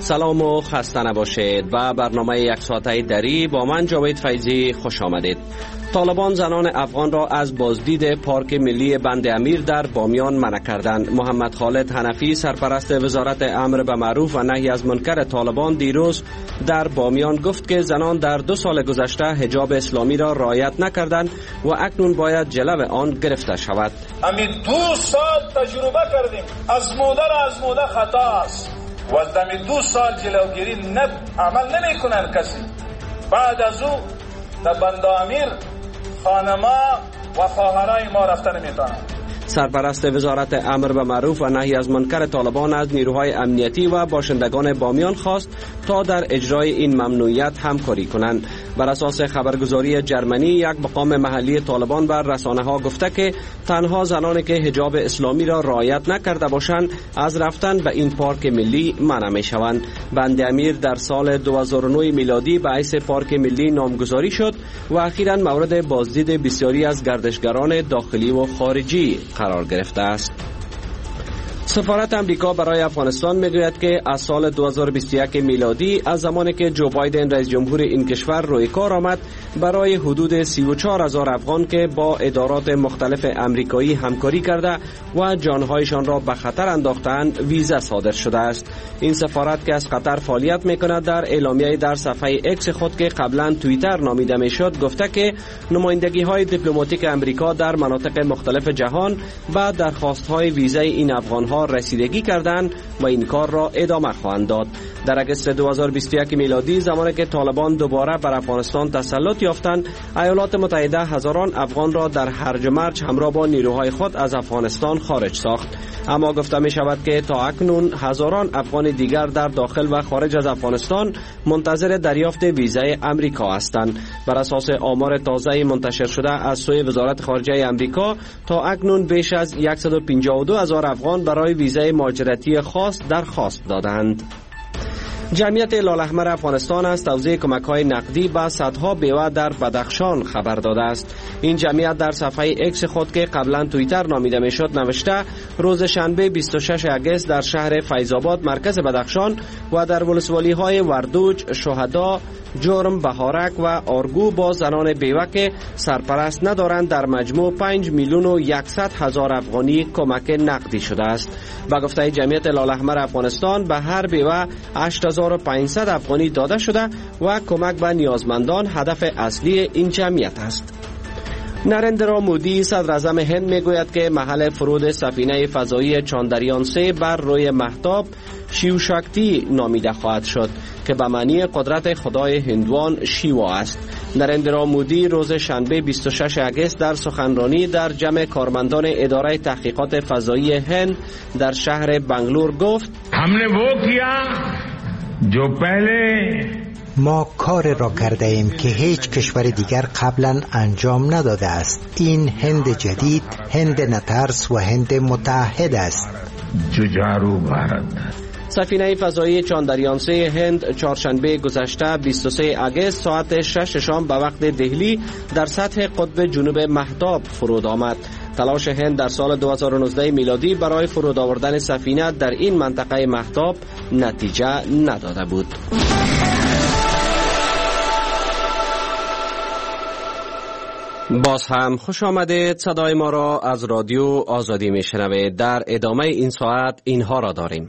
سلام و خسته نباشید و برنامه یک ساعته دری با من جاوید فیضی خوش آمدید. طالبان زنان افغان را از بازدید پارک ملی بند امیر در بامیان منع کردند. محمد خالد حنفی سرپرست وزارت امر به معروف و نهی از منکر طالبان دیروز در بامیان گفت که زنان در 2 سال گذشته حجاب اسلامی را رعایت نکردند و اکنون باید جلو آن گرفته شود. همین 2 سال تجربه کردیم، از موده خطا است و در 2 سال جلوگیری عمل نمی کنن کسی. بعد از او در بند امیر خانما و خواهرای ما رفتن نمیتونن. سرپرست وزارت امر به معروف و نهی از منکر طالبان از نیروهای امنیتی و باشندگان بامیان خواست تا در اجرای این ممنوعیت همکاری کنند. بر اساس خبرگزاری جرمنی، یک مقام محلی طالبان بر رسانه‌ها گفته که تنها زنانی که حجاب اسلامی را رعایت نکرده باشند از رفتن به این پارک ملی منع می‌شوند. بند امیر در سال 2009 میلادی به حیث پارک ملی نامگذاری شد و اخیراً مورد بازدید بسیاری از گردشگران داخلی و خارجی قرار گرفته است. سفارت امریکا برای افغانستان میگوید که از سال 2021 میلادی از زمانی که جو بایدن رئیس جمهور این کشور روی کار آمد برای حدود 34,000 افغان که با ادارات مختلف امریکایی همکاری کرده و جانهایشان را به خطر انداختند ویزا صادر شده است. این سفارت که از قطر فعالیت میکند در اعلامیه در صفحه اکس خود که قبلا توییتر نامیده میشد گفته که نمایندگی های دیپلماتیک امریکا در مناطق مختلف جهان به درخواست های ویزای این افغان ها رسیدگی کردند و این کار را ادامه خواهند داد. در اگست 2021 میلادی زمانی که طالبان دوباره بر افغانستان تسلط یافتند، ایالات متحده هزاران افغان را در هرج و مرج همراه با نیروهای خود از افغانستان خارج ساخت. اما گفته می شود که تا اکنون هزاران افغان دیگر در داخل و خارج از افغانستان منتظر دریافت ویزای امریکا هستند. بر اساس آمار تازه منتشر شده از سوی وزارت خارجه امریکا تا اکنون بیش از 152,000 افغان برای ویزای مهاجرتی خاص درخواست دادند. جمعیت هلال احمر افغانستان از توزیع کمک‌های نقدی به صدها بیوه در بدخشان خبر داده است. این جمعیت در صفحه اکس خود که قبلا توییتر نامیده میشد نوشته روز شنبه 26 اگست در شهر فیض‌آباد مرکز بدخشان و در ولسوالی‌های وردوج، شهدا، جرم، بهارک و آرگو با زنان بیوه که سرپرست ندارند در مجموع 5,100,000 افغانی کمک نقدی شده است. با گفته جمعیت هلال احمر افغانستان به هر بیوه 8,500 افغانی داده شده و کمک به نیازمندان هدف اصلی این جمعیت است. نریندرا مودی صدر اعظم هند میگوید که محل فرود سفینه فضایی چاندریان 3 بر روی مهتاب شیو شاکتی نامیده خواهد شد که به معنی قدرت خدای هندوان شیوا است. نریندرا مودی روز شنبه 26 اگست در سخنرانی در جمع کارمندان اداره تحقیقات فضایی هند در شهر بنگلور گفت: हमने वो किया जो पहले ما کار را کرده ایم که هیچ کشور دیگر قبلا انجام نداده است. این هند جدید، هند نترس و هند متحد است. جوجارو بھارت. سفینه فضایی چاندریان 3 هند چهارشنبه گذشته 23 اگست ساعت 6 شام به وقت دهلی در سطح قطب جنوب مهتاب فرود آمد. تلاش هند در سال 2019 میلادی برای فرود آوردن سفینه در این منطقه مهتاب نتیجه نداده بود. باز هم خوش آمدید. صدای ما را از رادیو آزادی میشنوید. در ادامه این ساعت اینها را داریم.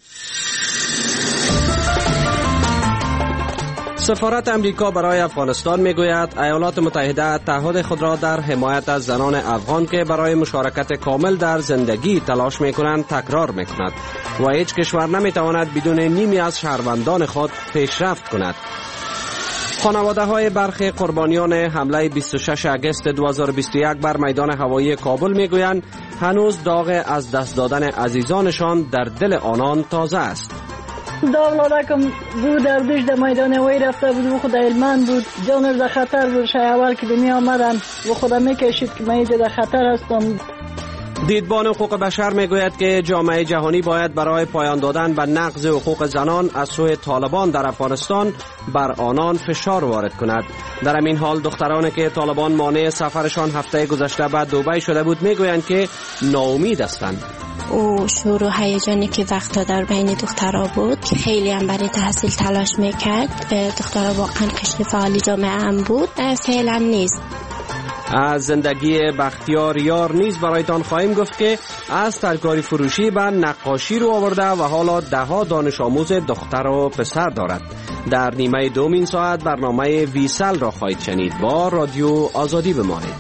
سفارت امریکا برای افغانستان میگوید ایالات متحده تعهد خود را در حمایت از زنان افغان که برای مشارکت کامل در زندگی تلاش میکنند تکرار میکند و هیچ کشور نمیتواند بدون نیمی از شهروندان خود پیشرفت کند. خانواده های برخی قربانیان حمله 26 اگست 2021 بر میدان هوایی کابل میگویند هنوز داغ از دست دادن عزیزانشان در دل آنان تازه است. داغ بود در در میدان هوایی رفته بود و خود علمان بود، جانش در خطر بود. شای اول که دنیا آمدن و خدا میکشید که من در خطر هستم. دیدبان حقوق بشر میگوید که جامعه جهانی باید برای پایان دادن به نقض حقوق زنان از سوی طالبان در افغانستان بر آنان فشار وارد کند. در همین حال دخترانی که طالبان مانع سفرشان هفته گذشته به دبی شده بود میگویند که ناامید هستند. و شور و هیجانی که وقتا در بین دخترها بود که خیلی هم برای تحصیل تلاش میکرد. دخترها واقعا قشر فعالی جامعه هم بود. فعلا نیست. از زندگی بختیار یار نیز برایتان خواهیم گفت که از ترکاری فروشی به نقاشی رو آورده و حالا 10 دانش آموز دختر و پسر دارد. در نیمه دومین ساعت برنامه ویسل را خواهید شنید. با رادیو آزادی بمانید.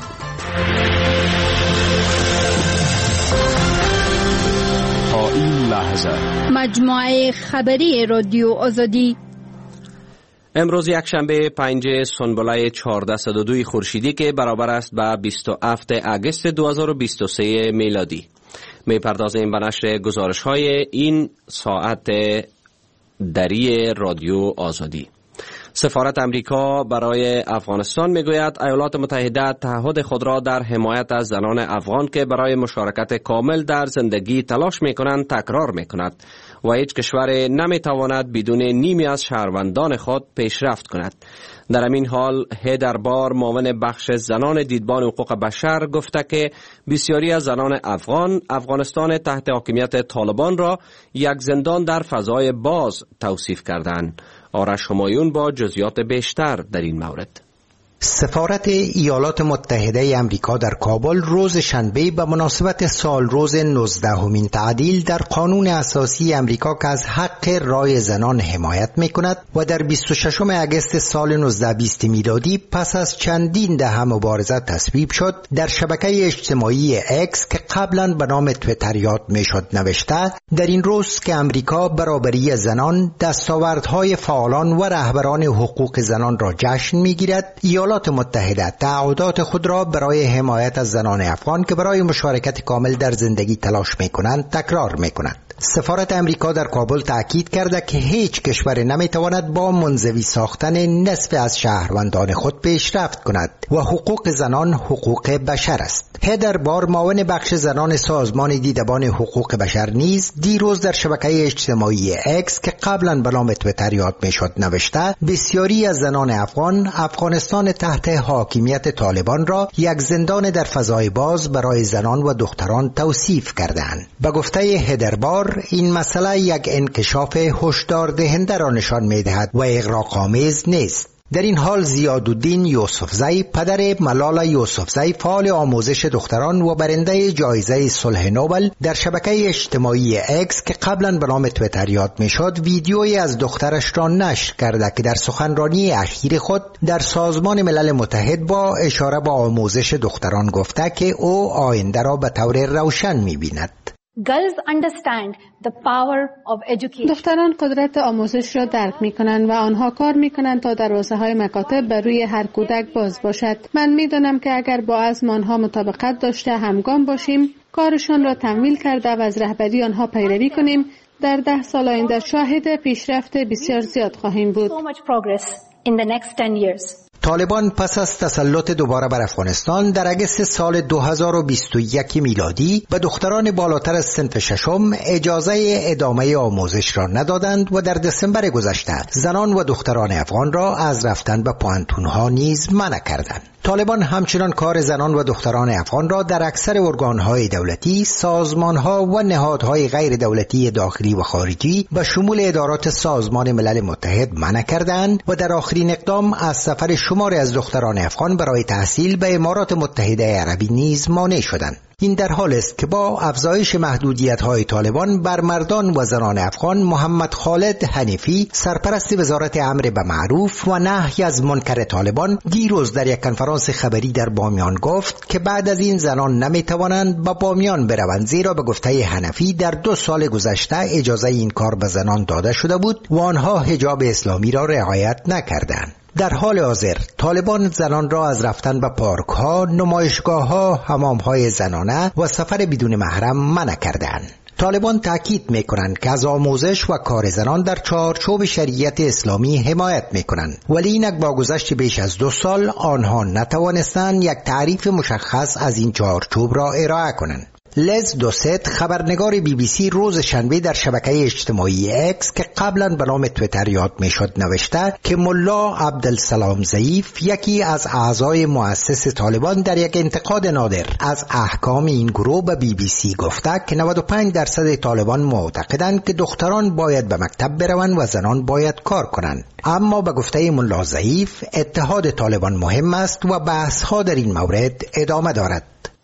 تا این لحظه مجموعه خبری رادیو آزادی امروز یک شنبه 5 سنبله 1402 خورشیدی که برابر است با 27 اگست 2023 میلادی. میپردازیم به نشر گزارش های این ساعت دری رادیو آزادی. سفارت امریکا برای افغانستان میگوید ایالات متحده تعهد خود را در حمایت از زنان افغان که برای مشارکت کامل در زندگی تلاش میکنند تکرار میکند و هیچ کشور نمیتواند بدون نیمی از شهروندان خود پیشرفت کند. در همین حال هیدر بار معاون بخش زنان دیدبان حقوق بشر گفته که بسیاری از زنان افغانستان تحت حاکمیت طالبان را یک زندان در فضای باز توصیف کردند. آرش همایون با جزئیات بیشتر در این مورد. سفارت ایالات متحده امریکا در کابل روز شنبه به مناسبت سالروز 19مین تعدیل در قانون اساسی امریکا که از حق رای زنان حمایت می‌کند و در 26 اگست سال 1920 میلادی پس از چندین دهه مبارزه تصویب شد، در شبکه اجتماعی اکس که قبلا به نام تویتر یاد میشد نوشته: در این روز که امریکا برابری زنان، دستاوردهای فعالان و رهبران حقوق زنان را جشن می‌گیرد، ایالات متحده تعهدات خود را برای حمایت از زنان افغان که برای مشارکت کامل در زندگی تلاش می‌کنند تکرار می‌کند. سفارت امریکا در کابل تأکید کرده که هیچ کشور نمی‌تواند با منزوی ساختن نصف از شهروندان خود پیشرفت کند و حقوق زنان حقوق بشر است. هیدر بار معاون بخش زنان سازمان دیدبان حقوق بشر نیز دیروز در شبکه اجتماعی اکس که قبلا به نام تویتر یاد میشد نوشته: بسیاری از زنان افغانستان تحت حاکمیت طالبان را یک زندان در فضای باز برای زنان و دختران توصیف کردند. به گفته هیدر بار این مسئله یک انکشاف هشدار دهنده را نشان می‌دهد و اغراق‌آمیز نیست. در این حال زیادالدین یوسفزی، پدر ملالا یوسفزی، فعال آموزش دختران و برنده جایزه صلح نوبل، در شبکه اجتماعی اکس که قبلا به نام تویتر یاد میشد ویدیویی از دخترش را نشر کرده که در سخنرانی اخیر خود در سازمان ملل متحد با اشاره به آموزش دختران گفته که او آینده را به طور روشن می‌بیند. دختران قدرت آموزش را درک می‌کنند و آنها کار می‌کنند تا دروازه‌های مکاتب بر روی هر کودک باز باشد. من می‌دانم که اگر با عزم آنها مطابقت داشته همگام باشیم، کارشان را تمویل کرده و از رهبری آنها پیروی کنیم، در 10 سال آینده شاهد پیشرفت بسیار زیاد خواهیم بود. طالبان پس از تسلط دوباره بر افغانستان در اگست سال 2021 میلادی به دختران بالاتر از صنف ششم اجازه ادامه آموزش را ندادند و در دسامبر گذشته زنان و دختران افغان را از رفتن به پوهنتون‌ها نیز منع کردند. طالبان همچنان کار زنان و دختران افغان را در اکثر ارگان‌های دولتی، سازمان‌ها و نهادهای غیر دولتی داخلی و خارجی به شمول ادارات سازمان ملل متحد منع کردند و در آخرین اقدام از سفر شماری از دختران افغان برای تحصیل به امارات متحده عربی نیز مانع شدند. این در حال است که با افزایش محدودیت‌های طالبان بر مردان و زنان افغان، محمد خالد حنیفی، سرپرست وزارت امر به معروف و نهی از منکر طالبان، دیروز در یک کنفرانس خبری در بامیان گفت که بعد از این زنان نمی‌توانند به بامیان بروند، زیرا به گفته حنفی در 2 سال گذشته اجازه این کار به زنان داده شده بود و آنها حجاب اسلامی را رعایت نکردند. در حال حاضر طالبان زنان را از رفتن به پارک‌ها، نمایشگاه‌ها، حمام‌های زنانه و سفر بدون محرم منع کردند. طالبان تاکید می‌کنند که از آموزش و کار زنان در چارچوب شریعت اسلامی حمایت می‌کنند، ولی اینک با گذشت بیش از 2 سال آنها نتوانستند یک تعریف مشخص از این چارچوب را ارائه کنند. لیز دوست خبرنگار BBC روز شنبه در شبکه اجتماعی اکس که قبلا به نام تویتر یاد میشد نوشته که ملا عبدالسلام ضعیف یکی از اعضای مؤسس طالبان در یک انتقاد نادر از احکام این گروه به BBC گفته که 95% طالبان معتقدند که دختران باید به مکتب بروند و زنان باید کار کنند. اما به گفته ملا ضعیف اتحاد طالبان مهم است و بحث‌ها در این مورد ادامه دارد.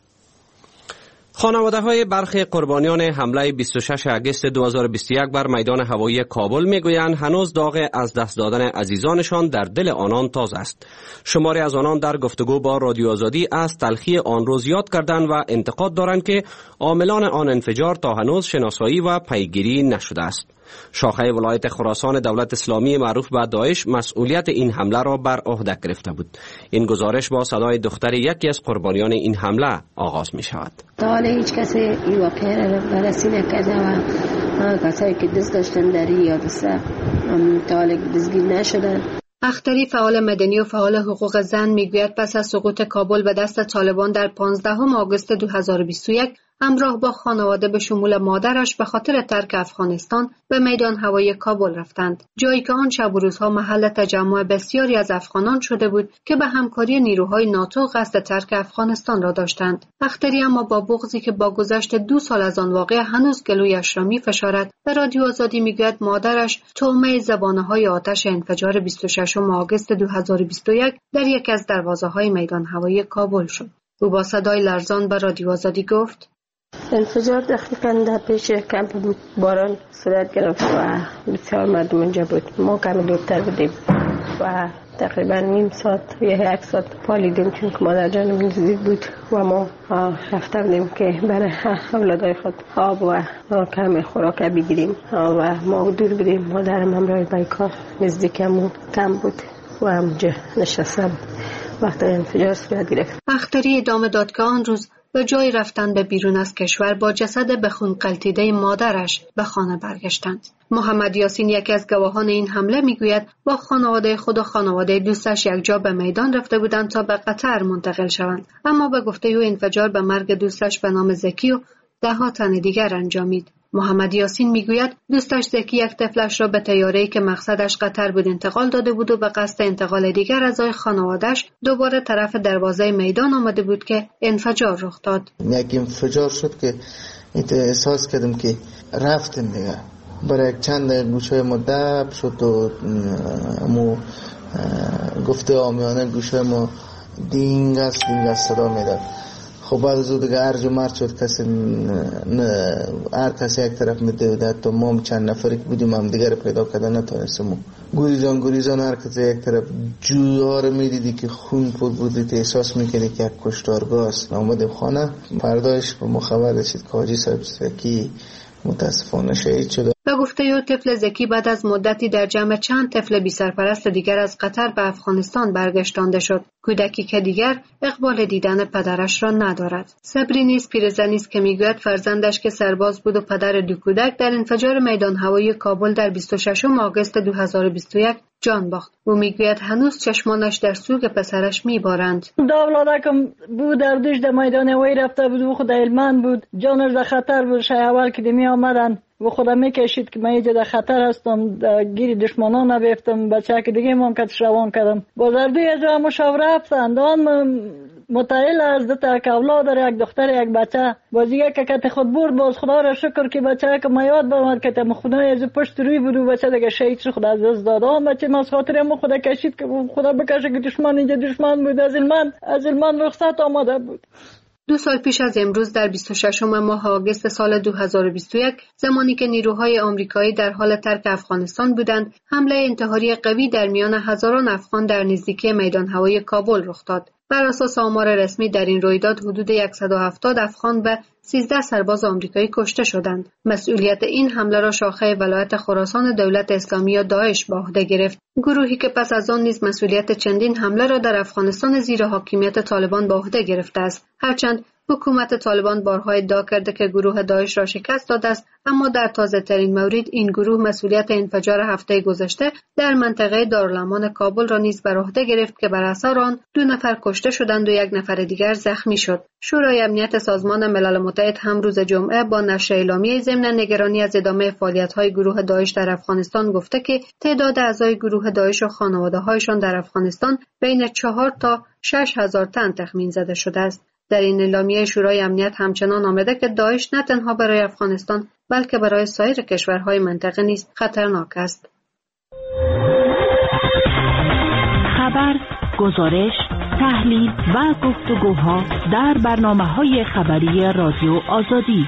خانواده‌های برخی قربانیان حمله 26 اگست 2021 بر میدان هوایی کابل میگویند هنوز داغ از دست دادن عزیزانشان در دل آنان تازه است. شماری از آنان در گفتگو با رادیو آزادی از تلخی آن روز یاد کردند و انتقاد دارند که عاملان آن انفجار تا هنوز شناسایی و پیگیری نشده است. شاخه ولایت خراسان دولت اسلامی معروف به داعش مسئولیت این حمله را بر عهده گرفته بود. این گزارش با صدای دختر یکی از قربانیان این حمله آغاز می شود. تا حالا هیچ کسی این واقعه را بررسی نکرده و کسایی که دست داشتن در این حادثه تا حالا دستگیر نشدن. اختری فعال مدنی و فعال حقوق زن میگوید پس از سقوط کابل به دست طالبان در 15 آگوست 2021 همراه با خانواده به شمول مادرش به خاطر ترک افغانستان به میدان هوایی کابل رفتند، جایی که آن شب و روزها محل تجمع بسیاری از افغانان شده بود که به همکاری نیروهای ناتو قصد ترک افغانستان را داشتند. اختری اما با بغضی که با گذشت 2 سال از آن واقعه هنوز گلویش را می‌فشارد به رادیو آزادی میگوید مادرش طعمه زبانه‌های آتش انفجار 26 آگوست 2021 در یکی از دروازه‌های میدان هوایی کابل شد. او با صدای لرزان به رادیو آزادی گفت: انفجار دقیقاً در پیش کمپ بود. باران صورت گرفت و بسیار مردم اونجا بود. ما کمی دورتر بودیم و تقریباً نیم ساعت یا 1 ساعت پالیدیم چون که مادر جانم نزدیک بود و ما رفته بودیم که برای اولادای خود آب و کمی خوراک بگیریم و ما دور بودیم. مادرم همراه به کار نزدیکمون کم بود و همونجا نشستم وقتی انفجار صورت گرفت. اختری ادامه داد که آن روز به جای رفتن به بیرون از کشور با جسد به خون غلطیده مادرش به خانه برگشتند. محمد یاسین یکی از گواهان این حمله میگوید با خانواده خود و خانواده دوستش یکجا به میدان رفته بودند تا به قطر منتقل شوند، اما به گفته او انفجار به مرگ دوستش به نام زکی و 10 تن دیگر انجامید. محمد یاسین میگوید دوستش زکی یک طفلش را به طیاره‌ای که مقصدش قطر بود انتقال داده بود و به قصد انتقال دیگر اعضای خانواده‌اش دوباره طرف دروازه میدان آمده بود که انفجار رخ داد. یک انفجار شد که احساس کردم که رفتن دیگه. برای چند گوشه ما دب شد و گفته آمیانه گوشه ما دینگ است صدا میداد. خب بعد از دیگه ارج و مرد شد، کسی هر کسی یک طرف میدوید تا ما چند نفری که بودیم هم دیگر پیدا کردن نتونستیم. گوریزان هر کسی یک طرف جوها رو میدیدی که خون پود بودی، احساس میکردی که یک کشتارگاه است. آمدیم خانه، فردایش به ما خبر رسید که حاجی صاحب زکی متاسفانه شهید شده. به گفته او طفل زکی بعد از مدتی در جمع چند طفل بی سرپرست دیگر از قطر به افغانستان برگشتانده شد. کودکی که دیگر اقبال دیدن پدرش را ندارد. صبری نیز پیرزنی است که میگوید فرزندش که سرباز بود و پدر 2 کودک در انفجار میدان هوایی کابل در 26 آگوست 2021 جان باخت. او میگوید هنوز چشمانش در سوگ پسرش میبارند. داولادکم بود در دیش در میدان هوایی رفته بود و خود علمان بود، جانش در خطر بود. شای اول که می آمدن و خودم میکشید که من اینجا در خطر هستم، گیری دشمنان نبیفتم. بچه که دیگه ممکنش روان کردم بازردوی از جا مشاوره رفتند. آن متعیل از دو که اولاد داره، یک دختر یک بچه. بازیگه که کت خود برد، باز خدا را شکر که بچه که ما یاد برمد که تم خدا از پشت روی بود و بچه دیگه شهید شد. خدا از دست داد. آن بچه ما خاطر ما خدا کشید که خدا بکشه که دشمن اینجا دشمن بود. از علمان رخصت آمده بود. 2 سال پیش از امروز در 26 ماه آگوست سال 2021 زمانی که نیروهای آمریکایی در حال ترک افغانستان بودند، حمله انتحاری قوی در میان هزاران افغان در نزدیکی میدان هوایی کابل رخ داد. بر اساس آمار رسمی در این رویداد حدود 170 افغان و 13 سرباز آمریکایی کشته شدند. مسئولیت این حمله را شاخه ولایت خراسان دولت اسلامی یا داعش به عهده گرفت. گروهی که پس از آن نیز مسئولیت چندین حمله را در افغانستان زیر حاکمیت طالبان به عهده گرفته است. هرچند حکومت طالبان بارها ادعا کرده که گروه داعش را شکست داده است، اما در تازه ترین مورد این گروه مسئولیت انفجار هفته گذشته در منطقه دارالامان کابل را نیز بر عهده گرفت که بر اثر آن 2 نفر کشته شدند و 1 نفر دیگر زخمی شد. شورای امنیت سازمان ملل متحد هم روز جمعه با نشر اعلامیه ضمن نگرانی از ادامه فعالیت‌های گروه داعش در افغانستان گفته که تعداد اعضای گروه داعش و خانواده‌هایشان در افغانستان بین 4 تا 6,000 تن تخمین زده شده است. در این اعلامیه شورای امنیت همچنان آمده که داعش نه تنها برای افغانستان بلکه برای سایر کشورهای منطقه نیز خطرناک است. خبر، گزارش، تحلیل و گفتگوها در برنامه‌های خبری رادیو آزادی.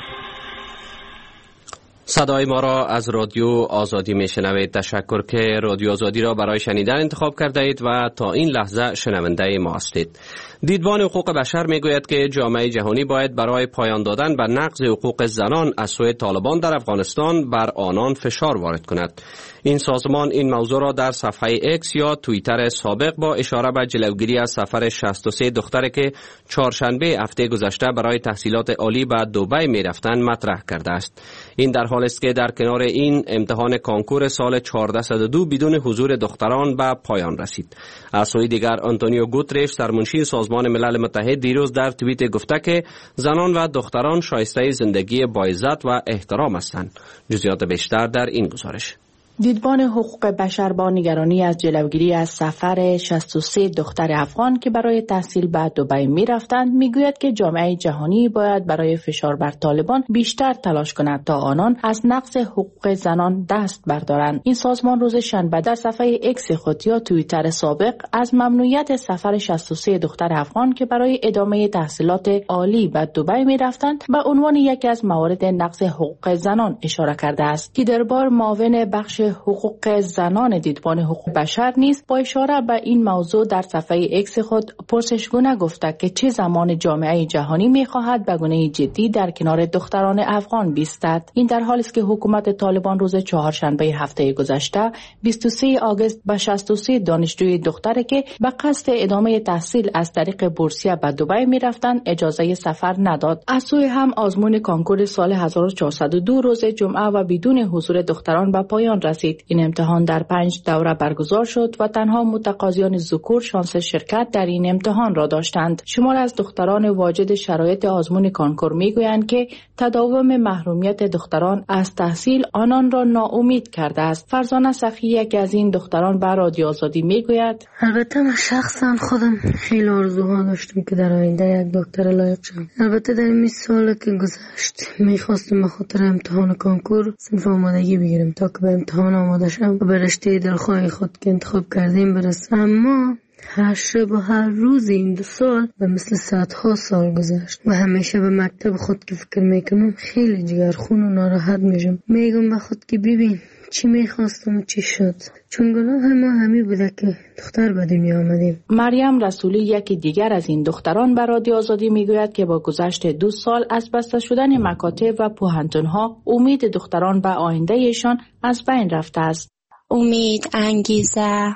صدای ما را از رادیو آزادی میشنوید. تشکر که رادیو آزادی را برای شنیدن انتخاب کرده اید و تا این لحظه شنونده ما هستید. دیدبان حقوق بشر میگوید که جامعه جهانی باید برای پایان دادن به نقض حقوق زنان از سوی طالبان در افغانستان بر آنان فشار وارد کند. این سازمان این موضوع را در صفحه اکس یا توییتر سابق با اشاره به جلوگیری از سفر 63 دختری که چهارشنبه هفته گذشته برای تحصیلات عالی به دبی می‌رفتند مطرح کرده است. این در حالی است که در کنار این امتحان کانکور سال 1402 بدون حضور دختران به پایان رسید. از سوی دیگر آنتونیو گوترش سرمنشی سازمان ملل متحد دیروز در توییت گفته که زنان و دختران شایسته زندگی با عزت و احترام هستند. جزئیات بیشتر در این گزارش. دیدبان حقوق بشر با نگرانی از جلوگیری از سفر 63 دختر افغان که برای تحصیل به دبی می رفتند میگوید که جامعه جهانی باید برای فشار بر طالبان بیشتر تلاش کند تا آنان از نقض حقوق زنان دست بردارند. این سازمان روز شنبه در صفحه اکس خود یا توییتر سابق از ممنوعیت سفر 63 دختر افغان که برای ادامه تحصیلات عالی به دبی می رفتند به عنوان یکی از موارد نقض حقوق زنان اشاره کرده است. که در بار معاون بخش حقوق زنان دیدبان حقوق بشر نیز با اشاره به این موضوع در صفحه اکس خود پرسشگونه گفته که چه زمان جامعه جهانی می‌خواهد به گونه جدی در کنار دختران افغان بایستد. این در حالی است که حکومت طالبان روز چهارشنبه هفته گذشته 23 آگوست به 63 دانشجوی دختری که به قصد ادامه تحصیل از طریق بورسیه به دبی می‌رفتند اجازه سفر نداد. از سوی هم آزمون کانکور سال 1402 روز جمعه و بدون حضور دختران به پایان رسید. این امتحان در 5 دوره برگزار شد و تنها متقاضیان ذکور شانس شرکت در این امتحان را داشتند. شمار از دختران واجد شرایط آزمون کانکور میگویند که تداوم محرومیت دختران از تحصیل آنان را ناامید کرده است. فرزانه صفی یکی از این دختران به رادیو آزادی میگوید: البته من شخصا خودم خیلی آرزوها داشتم که در آینده یک دکتر لایق شم. البته در این سال که گذشت میخواستم به خاطر امتحان کانکور صنف آمادگی بگیرم تا که به امتحان آماده شم و به رشته دلخواه خود که انتخاب کردیم برسم. اما هر شب و هر روز این 2 سال به مثل صدها سال گذشت و همیشه به مکتب خود که فکر میکنم خیلی جگرخون و ناراحت میشم. میگم به خود که ببین چی میخواستم و چی شد، چون گناه ما همی بوده که دختر به دنیا آمدیم. مریم رسولی یکی دیگر از این دختران به رادیو آزادی میگوید که با گذشت 2 سال از بسته شدن مکاتب و پوهنتون‌ها امید دختران به آیندهشان از بین رفته است. امید، انگیزه،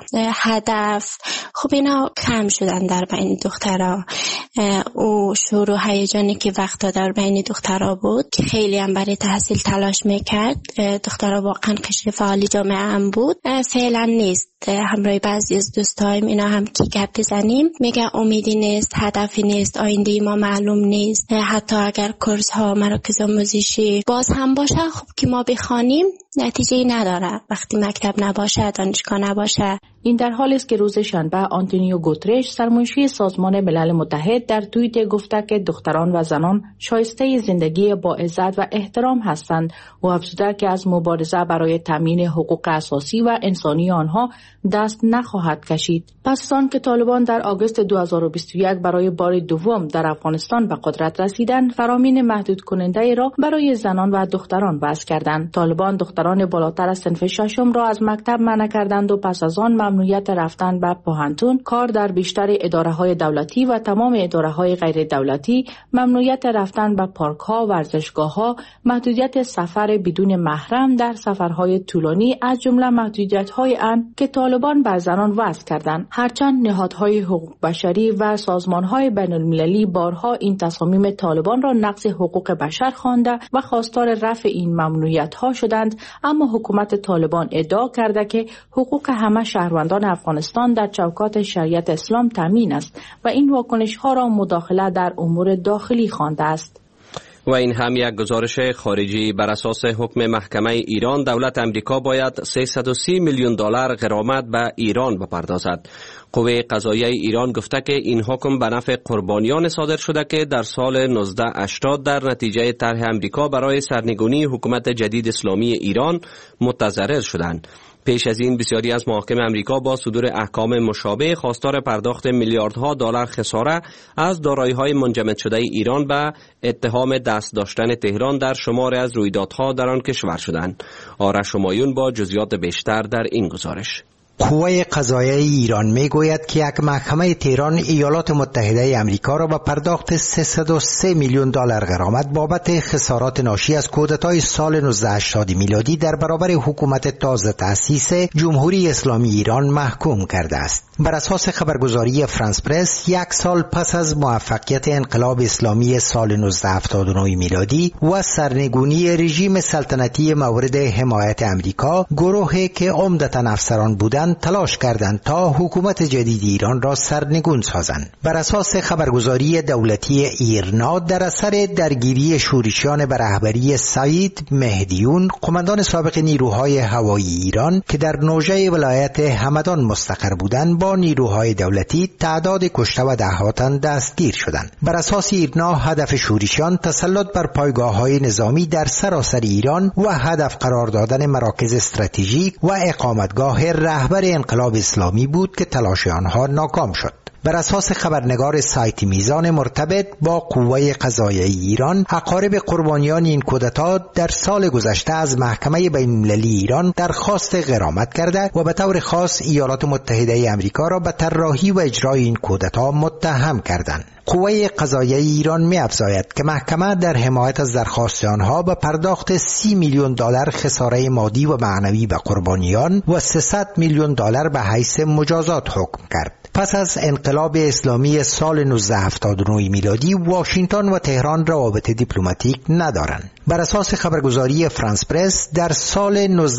هدف، خب اینا کم شدن در بین دخترها. او شور و هیجانی که وقتا در بین دخترها بود که خیلی هم برای تحصیل تلاش میکرد، دخترها واقعا قشر فعالی جامعه هم بود، فعلا نیست. همراه بعضی از دوستایم اینا هم که گپ بزنیم میگه امیدی نیست، هدفی نیست، آینده ما معلوم نیست. حتی اگر کورس ها مراکز آموزشی باز هم باشه، خب که ما بخوانیم نتیجه نداره وقتی مکتب نباشه، دانشگاه نباشه. این در حالی است که روز شنبه آنتونیو گوترش سرمنشی سازمان ملل متحد در توییت گفته که دختران و زنان شایسته زندگی با عزت و احترام هستند و افزوده که از مبارزه برای تامین حقوق اساسی و انسانی آنها دست نخواهد کشید. پس از آن که طالبان در آگوست 2021 برای بار دوم در افغانستان به قدرت رسیدند، فرامین محدود کننده را برای زنان و دختران وضع کردند. طالبان دختران بالاتر از صنف ششم را از مکتب منع کردند و پس از آن ممنوعیت رفتن به پوهنتون، کار در بیشتر اداره‌های دولتی و تمام اداره‌های غیر دولتی، ممنوعیت رفتن به پارک‌ها، ورزشگاه‌ها، محدودیت سفر بدون محرم در سفرهای طولانی از جمله محدودیت‌های آن که طالبان بر زنان وضع کردند. هرچند نهادهای حقوق بشری و سازمانهای بین المللی بارها این تصامیم طالبان را نقض حقوق بشر خوانده و خواستار رفع این ممنوعیت‌ها شدند، اما حکومت طالبان ادعا کرده که حقوق همه شهروندان افغانستان در چوکات شریعت اسلام تامین است و این واکنش‌ها را مداخله در امور داخلی خوانده است. و این هم یک گزارش خارجی. بر اساس حکم محکمه ایران، دولت امریکا باید 330 میلیون دلار غرامت به ایران بپردازد. قوه قضاییه ایران گفته که این حکم به نفع قربانیان صادر شده که در سال 1980 در نتیجه طرح امریکا برای سرنگونی حکومت جدید اسلامی ایران متضرر شدند. پیش از این بسیاری از محاکم امریکا با صدور احکام مشابه خواستار پرداخت میلیاردها دلار خساره از دارایی‌های منجمد شده ایران به اتهام دست داشتن تهران در شمار از رویدادها در آن کشور شدند. آرش همایون با جزئیات بیشتر در این گزارش. قوه قضاییه ایران میگوید که یک محکمه تهران ایالات متحده آمریکا را با پرداخت 303 میلیون دلار غرامت بابت خسارات ناشی از کودتای سال 1980 میلادی در برابر حکومت تازه تأسیس جمهوری اسلامی ایران محکوم کرده است. بر اساس خبرگزاری فرانس پرس، یک سال پس از موفقیت انقلاب اسلامی سال 1979 میلادی و سرنگونی رژیم سلطنتی مورد حمایت آمریکا، گروهی که عمدتاً افسران بودند تلاش کردند تا حکومت جدید ایران را سرنگون سازند. بر اساس خبرگزاری دولتی ایرنا، در اثر درگیری شورشیان به رهبری سعید مهدیون، قماندان سابق نیروهای هوایی ایران که در نوژه ولایت همدان مستقر بودند، با نیروهای دولتی تعداد کشته و ده‌ها تن دستگیر شدند. بر اساس ایرنا، هدف شورشیان تسلط بر پایگاه‌های نظامی در سراسر ایران و هدف قرار دادن مراکز استراتژیک و اقامتگاه رهبر انقلاب اسلامی بود که تلاش آنها ناکام شد. بر اساس خبرنگار سایت میزان مرتبط با قوه قضاییه ایران، اقارب قربانیان این کودتا در سال گذشته از محکمه بین‌المللی ایران درخواست غرامت کرده و به طور خاص ایالات متحده آمریکا را به طراحی و اجرای این کودتا متهم کردند. قوه قضاییه ایران می‌افزاید که محکمه در حمایت از درخواست آنها به پرداخت 30 میلیون دلار خساره مادی و معنوی به قربانیان و 300 میلیون دلار به حیث مجازات حکم کرد. پس از انقلاب اسلامی سال 1979 میلادی، واشنگتن و تهران روابط دیپلماتیک ندارند. بر اساس خبرگزاری فرانس پرس، در سال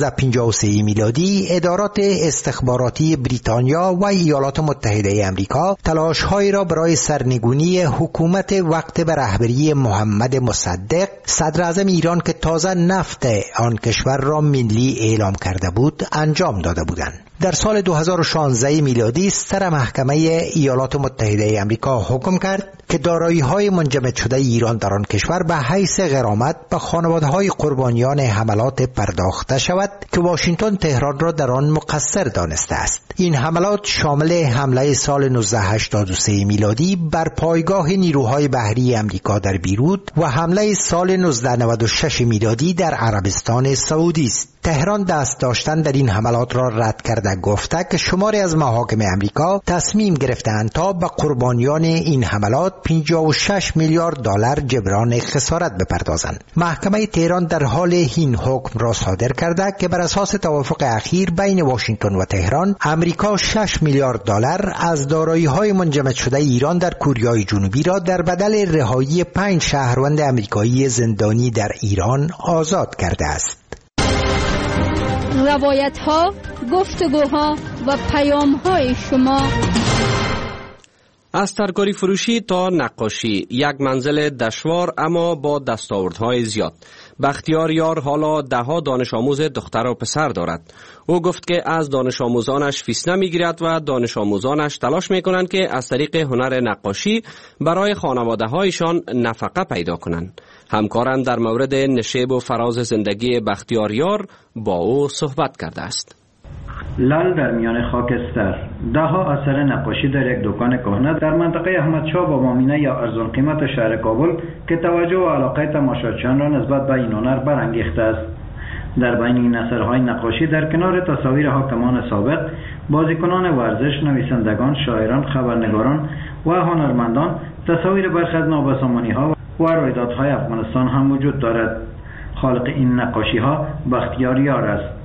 1953 میلادی ادارات استخباراتی بریتانیا و ایالات متحده آمریکا تلاش‌هایی را برای سرنگونی حکومت وقت به رهبری محمد مصدق، صدر اعظم ایران که تازه نفت آن کشور را ملی اعلام کرده بود، انجام داده بودند. در سال 2016 میلادی سر محکمه ایالات متحده آمریکا حکم کرد که دارایی‌های منجمد شده ایران در آن کشور به حیث غرامت به خانواده‌های قربانیان حملات پرداخته شود که واشنگتن تهران را در آن مقصر دانسته است. این حملات شامل حمله سال 1983 میلادی بر پایگاه نیروهای بحری آمریکا در بیروت و حمله سال 1996 میلادی در عربستان سعودی است. تهران دست داشتن در این حملات را رد کرده گفته که شماری از محاکم آمریکا تصمیم گرفتند تا به قربانیان این حملات 56 میلیارد دلار جبران خسارت بپردازند. محکمه تهران در حال این حکم را صادر کرده که بر اساس توافق اخیر بین واشنگتن و تهران، امریکا 6 میلیارد دلار از دارایی‌های منجمد شده ایران در کوریای جنوبی را در بدل رهایی 5 شهروند امریکایی زندانی در ایران آزاد کرده است. روایت‌ها، گفتگوها و پیام‌های شما از ترکاری فروشی تا نقاشی، یک منزل دشوار اما با دستاوردهای زیاد. بختیار یار حالا 10 دانش آموز دختر و پسر دارد. او گفت که از دانش آموزانش فیس نمیگیرد و دانش آموزانش تلاش میکنند که از طریق هنر نقاشی برای خانواده هایشان نفقه پیدا کنند. همکارم در مورد نشیب و فراز زندگی بختیار یار با او صحبت کرده است. لال در میان خاکستر، 10 اثر نقاشی در یک دکان کهنه در منطقه احمدشاه با مامینه یا ارزان قیمت شهر کابل که توجه و علاقه تماشاچیان را نسبت به این هنر برانگیخته است. در بین این اثرهای نقاشی در کنار تصاویر حاکمان سابق، بازیکنان ورزش، نویسندگان، شاعران، خبرنگاران و هنرمندان، تصاویر برخی از نابسامانی‌ها و رویدادهای افغانستان هم وجود دارد. خالق این نقاشی‌ها بختیار یار است.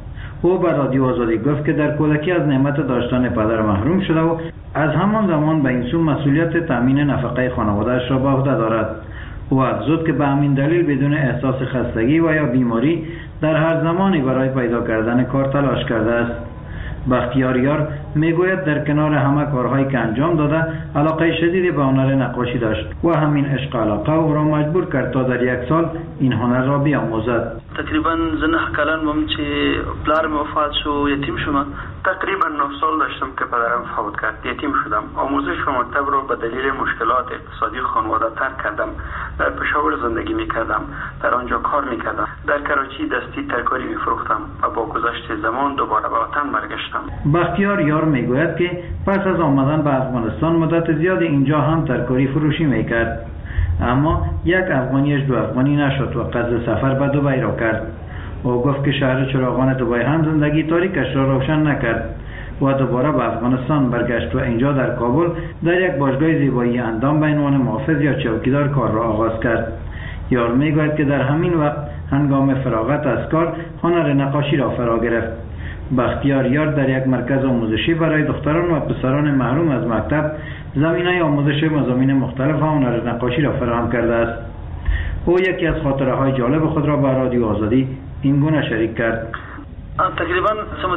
او به رادیو آزادی گفت که در کودکی از نعمت داشتن پدر محروم شده و از همان زمان به این سو مسئولیت تامین نفقه خانواده‌اش را به عهده دارد. او افزود که به همین دلیل بدون احساس خستگی و یا بیماری در هر زمانی برای پیدا کردن کار تلاش کرده است. بختیار یار میگوید در کنار همه کارهایی که انجام داده علاقه شدیدی به هنر نقاشی داشت و همین عشق علاقه او را مجبور کرد تا در 1 سال این هنر را بیاموزد. تقریبا زه 9 کلن وم چې پلارم وفات شو، یتیم شدم. تقریبا 9 سال داشتم که پدرم فوت کرد، یتیم شدم. آموزش و مکتب را به دلیل مشکلات اقتصادی خانواده ترک کردم. در پشاور زندگی میکردم، در آنجا کار میکردم. در کراچی دستی ترکاری میفروختم و با گذشت زمان دوباره به وطن برگشتم. بختیار یار میگوید که پس از آمدن به افغانستان مدت زیادی اینجا هم ترکاری فروشی میکرد، اما 1 افغانیش 2 افغانی نشد و قصد سفر به دبی را کرد. او گفت که شهر چراغان دبی هم زندگی تاریکش را روشن نکرد و دوباره به افغانستان برگشت و اینجا در کابل در یک باشگاه زیبایی اندام به عنوان محافظ یا چوکیدار کار را آغاز کرد. یار میگوید که در همین وقت هنگام فراغت از کار هنر نقاشی را فرا گرفت. بختیار یار در یک مرکز آموزشی برای دختران و پسران محروم از مکتب زمینه آموزش مضامین مختلف هنر نقاشی را فراهم کرده است. او یکی از خاطره های جالب خود را به رادیو آزادی این گونه شریک کرد. تقریبا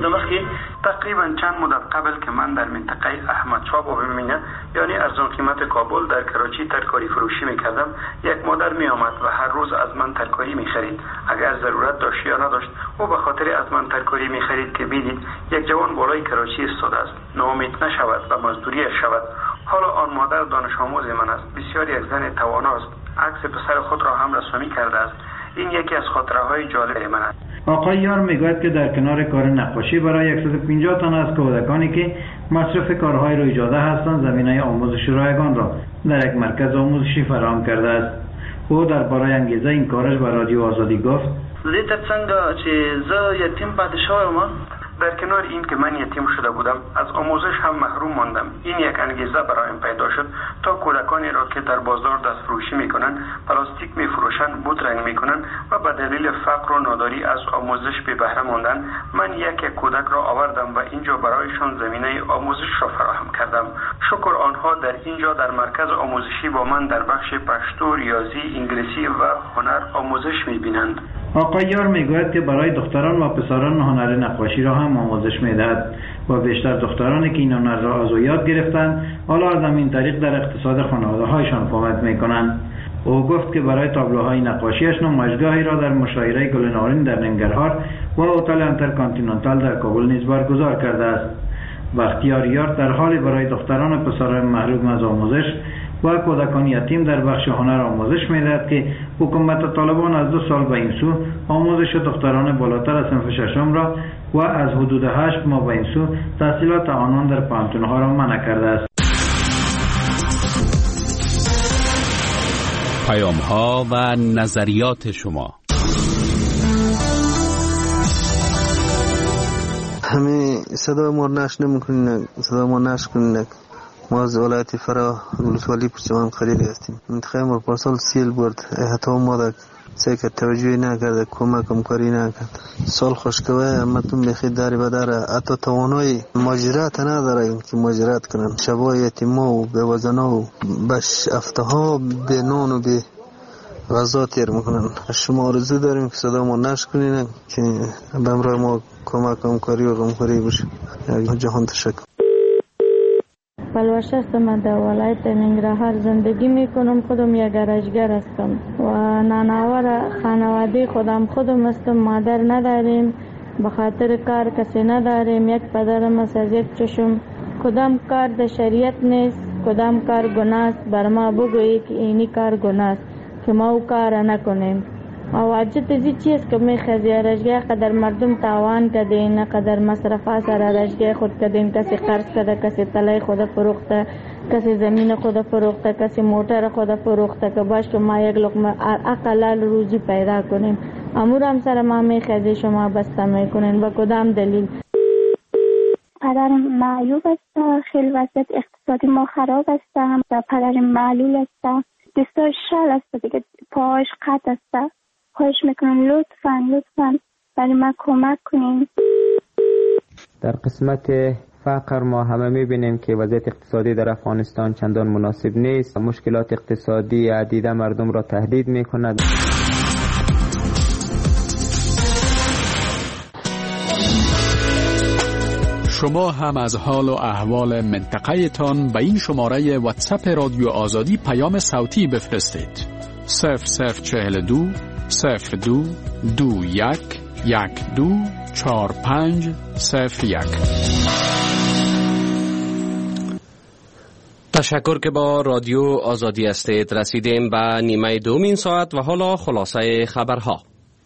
تقریبا چند مدت قبل که من در منطقه احمد شاه بابی مینه یعنی ارزان قیمت کابل در کراچی ترکاری فروشی میکردم. یک مادر می آمد و هر روز از من ترکاری میخرید. اگر ضرورت داشت یا نداشت او به خاطر از من ترکاری میخرید که بیدید یک جوان بالای کراچی ایستاده است، ناامید نشود و مزدوری شود. حالا آن مادر دانش آموز من است، بسیار یک زن توانا است، عکس پسر خود را هم رسمی کرده است. این یکی از خاطره های جالب من است. آقای یار میگوید که در کنار کار نقاشی برای 150 تن از کودکانی که مصرف کارهای رویجاده هستند زمینه آموزش رایگان را در یک مرکز آموزشی فراهم کرده است. او درباره انگیزه این کارش به رادیو آزادی گفت: زه ترڅنګ چې زه یتیم پاتې شوم، در کنار این که من یتیم شده بودم از آموزش هم محروم ماندم. این یک انگیزه برایم پیدا شد تا کودکانی را که در بازار دست فروشی میکنن، پلاستیک میفروشن، بود رنگ میکنن و به دلیل فقر و ناداری از آموزش به بهره ماندن، من یک کودک را آوردم و اینجا برایشان زمینه آموزش را فراهم کردم. شکر آنها در اینجا در مرکز آموزشی با من در بخش پشتو، ریاضی، انگلیسی و هنر آموزش میبینند. آقای یار میگوید که برای دختران و پسران هنر نقاشی را هم آموزش میدهد و بیشتر دخترانی که این هنر را از او یاد گرفتند حالا از همین طریق در اقتصاد خانواده‌هایشان کمک میکنند. او گفت که برای تابلوهای نقاشیش نمایشگاهی را در مشاعره گل نارنج در ننگرهار و هتل انترکانتیننتال در کابل نیز برگزار کرده است. بختیار یار در حالی برای دختران و پسران محروم از آموزش و کودکان یتیم در بخش هنر آموزش می‌دهد که حکومت طالبان از 2 سال به این سو آموزش دختران بالاتر از صنف 6 را و از حدود 8 ماه به این سو تحصیلات آنان در پانتون‌ها را منع کرده است. پیام‌ها و نظریات شما. همه صدا ما نشر نمی‌کنین، صدا ما نشر کنین. ما از ولایت فرا ولسوالی پرچمان خریده هستیم. منطقه ما پارسال سیل برد، حتی ما در سیکر توجهی نکرده، کمکم کاری نکرد. سال خوشکوه همتون بخید داری بداره، حتی توانای ماجرات نداره که ماجرات کنن. شبای یتیما و بیوزنا و بش افتها به نان و به غذا تیر میکنن. شما آرزو داریم که صدا ما نشر کنین که به امرای ما کمکم کاری و غمخوری بشه. جهان تشکر. پلوش هستم، در ولایت ننگرهار زندگی میکنم. خودم یک گرجگر هستم و نانآور خانواده خودم هستم. مادر نداریم، به خاطر کار کسی نداریم. یک پدرم است از یک چشم. کدام کار در شریعت نیست، کدام کار گناه است. بر ما بگویی که اینی کار گناه است که ما او کار نکنیم. او عجت زی چیز که میخوازی رجگه قدر مردم تاوان کدین، قدر مصرفه سر رجگه خود کدین. کسی قرض کده، کسی طلای خود فروخته، کسی زمین خود فروخته، کسی موتر خود فروخته که باش ما یک لقمه اقلال روزی پیدا کنیم. امور هم سر ما میخوازی شما بسته میکنین. با کدام دلیل؟ پدرم معیوب است، خیلی وضعیت اقتصادی ما خراب است. پدرم معلول است، دستاش شل است دیگه، پاهاش قطع است. خواهش میکنم لطفاً برای من کمک کنین. در قسمت فقر ما همه می‌بینیم که وضعیت اقتصادی در افغانستان چندان مناسب نیست. مشکلات اقتصادی عدیده مردم را تهدید می‌کند. شما هم از حال و احوال منطقه تان به این شماره واتساپ رادیو آزادی پیام صوتی بفرستید. 0042 02 21 12 45 01. تشکر که با رادیو آزادی هستید. رسیدیم به نیمه دومین ساعت و حالا خلاصه خبرها.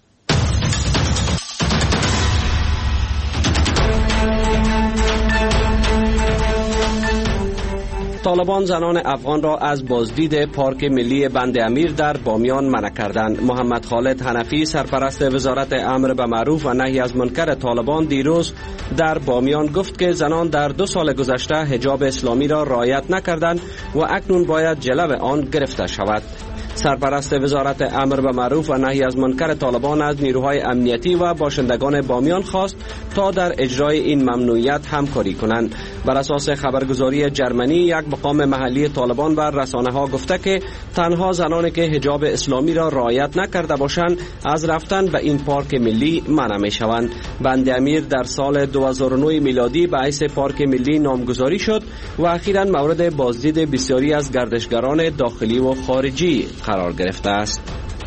طالبان زنان افغان را از بازدید پارک ملی بند امیر در بامیان منع کردند. محمد خالد حنفی سرپرست وزارت امر به معروف و نهی از منکر طالبان دیروز در بامیان گفت که زنان در 2 سال گذشته حجاب اسلامی را رعایت نکردند و اکنون باید جلو آن گرفته شود. سرپرست وزارت امر به معروف و نهی از منکر طالبان از نیروهای امنیتی و باشندگان بامیان خواست تا در اجرای این ممنوعیت همکاری کنند. بر اساس خبرگزاری جرمنی، یک مقام محلی طالبان بر رسانه‌ها گفته که تنها زنانی که حجاب اسلامی را رعایت نکرده باشند از رفتن به این پارک ملی منع می‌شوند. بند امیر در سال 2009 میلادی به حیث پارک ملی نامگذاری شد و اخیراً مورد بازدید بسیاری از گردشگران داخلی و خارجی قرار گرفته است.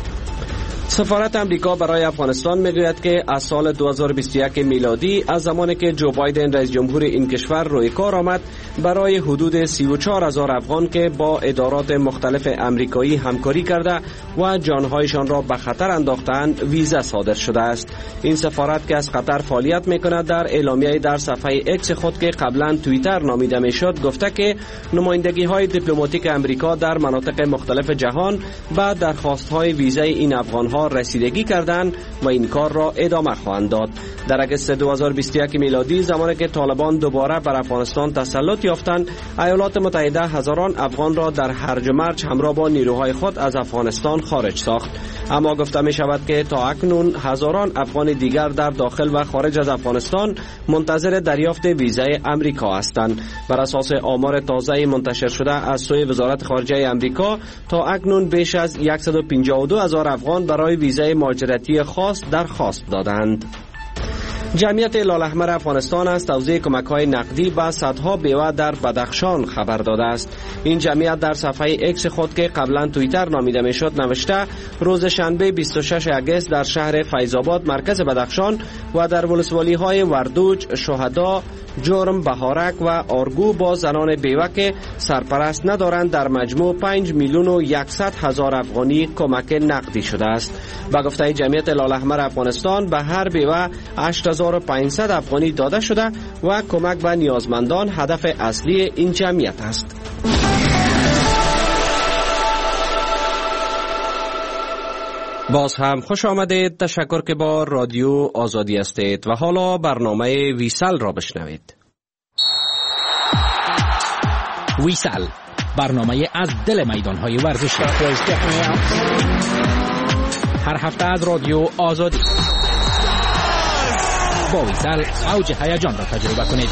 سفارت امریکا برای افغانستان میگوید که از سال 2021 میلادی از زمانی که جو بایدن رئیس جمهور این کشور روی کار آمد برای حدود 34,000 افغان که با ادارات مختلف امریکایی همکاری کرده و جانهایشان را به خطر انداختند ویزا صادر شده است. این سفارت که از قطر فعالیت میکند در اعلامیه در صفحه اکس خود که قبلا توییتر نامیده میشد گفته که نمایندگی های دیپلماتیک امریکا در مناطق مختلف جهان به درخواست های ویزای این افغان ها رسیدگی کردند و این کار را ادامه خواهند داد. در اگست 2021 میلادی زمانی که طالبان دوباره بر افغانستان تسلط یافتند، ایالات متحده هزاران افغان را در هرج و مرج همراه با نیروهای خود از افغانستان خارج ساخت. اما گفته می شود که تا اکنون هزاران افغان دیگر در داخل و خارج از افغانستان منتظر دریافت ویزای امریکا هستند. بر اساس آمار تازه منتشر شده از سوی وزارت خارجه امریکا تا اکنون بیش از 152,000 افغان برای ویزای مهاجرتی خاص درخواست دادند. جمعیت لال احمر افغانستان از توزیع کمک‌های نقدی به صدها بیوه در بدخشان خبر داده است. این جمعیت در صفحه اکس خود که قبلا توییتر نامیده میشد نوشته روز شنبه 26 اگست در شهر فیض‌آباد مرکز بدخشان و در ولسوالی‌های وردوج، شهدا، جرم، بهارک و آرگو با زنان بیوه که سرپرست ندارند در مجموع 5,100,000 افغانی کمک نقدی شده است. با گفته جمعیت لال احمر افغانستان به هر بیوه 8,500 افغانی داده شده و کمک به نیازمندان هدف اصلی این جمعیت است. باز هم خوش آمدید. تشکر که با رادیو آزادی هستید و حالا برنامه ویسل را بشنوید. ویسل، برنامه از دل میدان‌های ورزشی. هر هفته از رادیو آزادی. با ویسل اوج هیجان را تجربه کنید.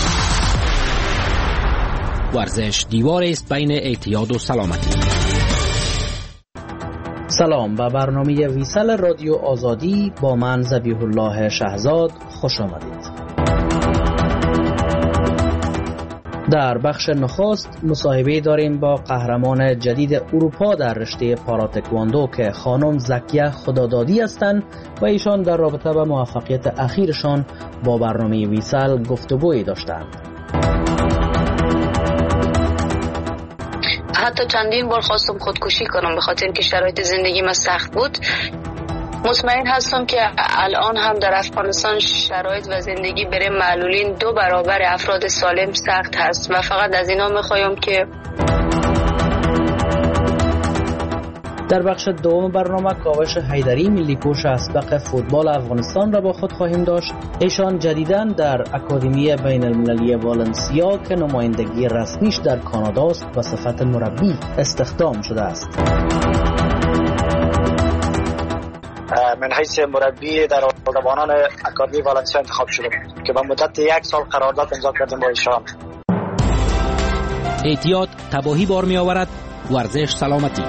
ورزش دیواری است بین اعتیاد و سلامتی. سلام، به برنامه ویسل رادیو آزادی با من ذبیح الله شهزاد خوش آمدید. در بخش نخست مصاحبه داریم با قهرمان جدید اروپا در رشته پاراتکواندو که خانم زکیه خدادادی هستند و ایشان در رابطه با موفقیت اخیرشان با برنامه ویسل گفتگویی داشتند. حتی چندین بار خواستم خودکشی کنم به خاطر اینکه شرایط زندگی من سخت بود. مطمئن هستم که الان هم در افغانستان شرایط و زندگی برای معلولین 2 برابر افراد سالم سخت هست و فقط از اینا میخوایم که در بخش دوم برنامه کاوش حیدری ملی کوش اسبق فوتبال افغانستان را با خود خواهیم داشت. ایشان جدیداً در اکادمی بین المللی والنسیا که نمایندگی رسمیش در کانادا است و صفت مربی استخدام شده است. من حیث مربی در نوجوانان اکادمی والنسیا انتخاب شدم که به مدت 1 سال قرارداد امضا کردیم با ایشان. احتیاط تباهی بار می آورد. ورزش سلامتی.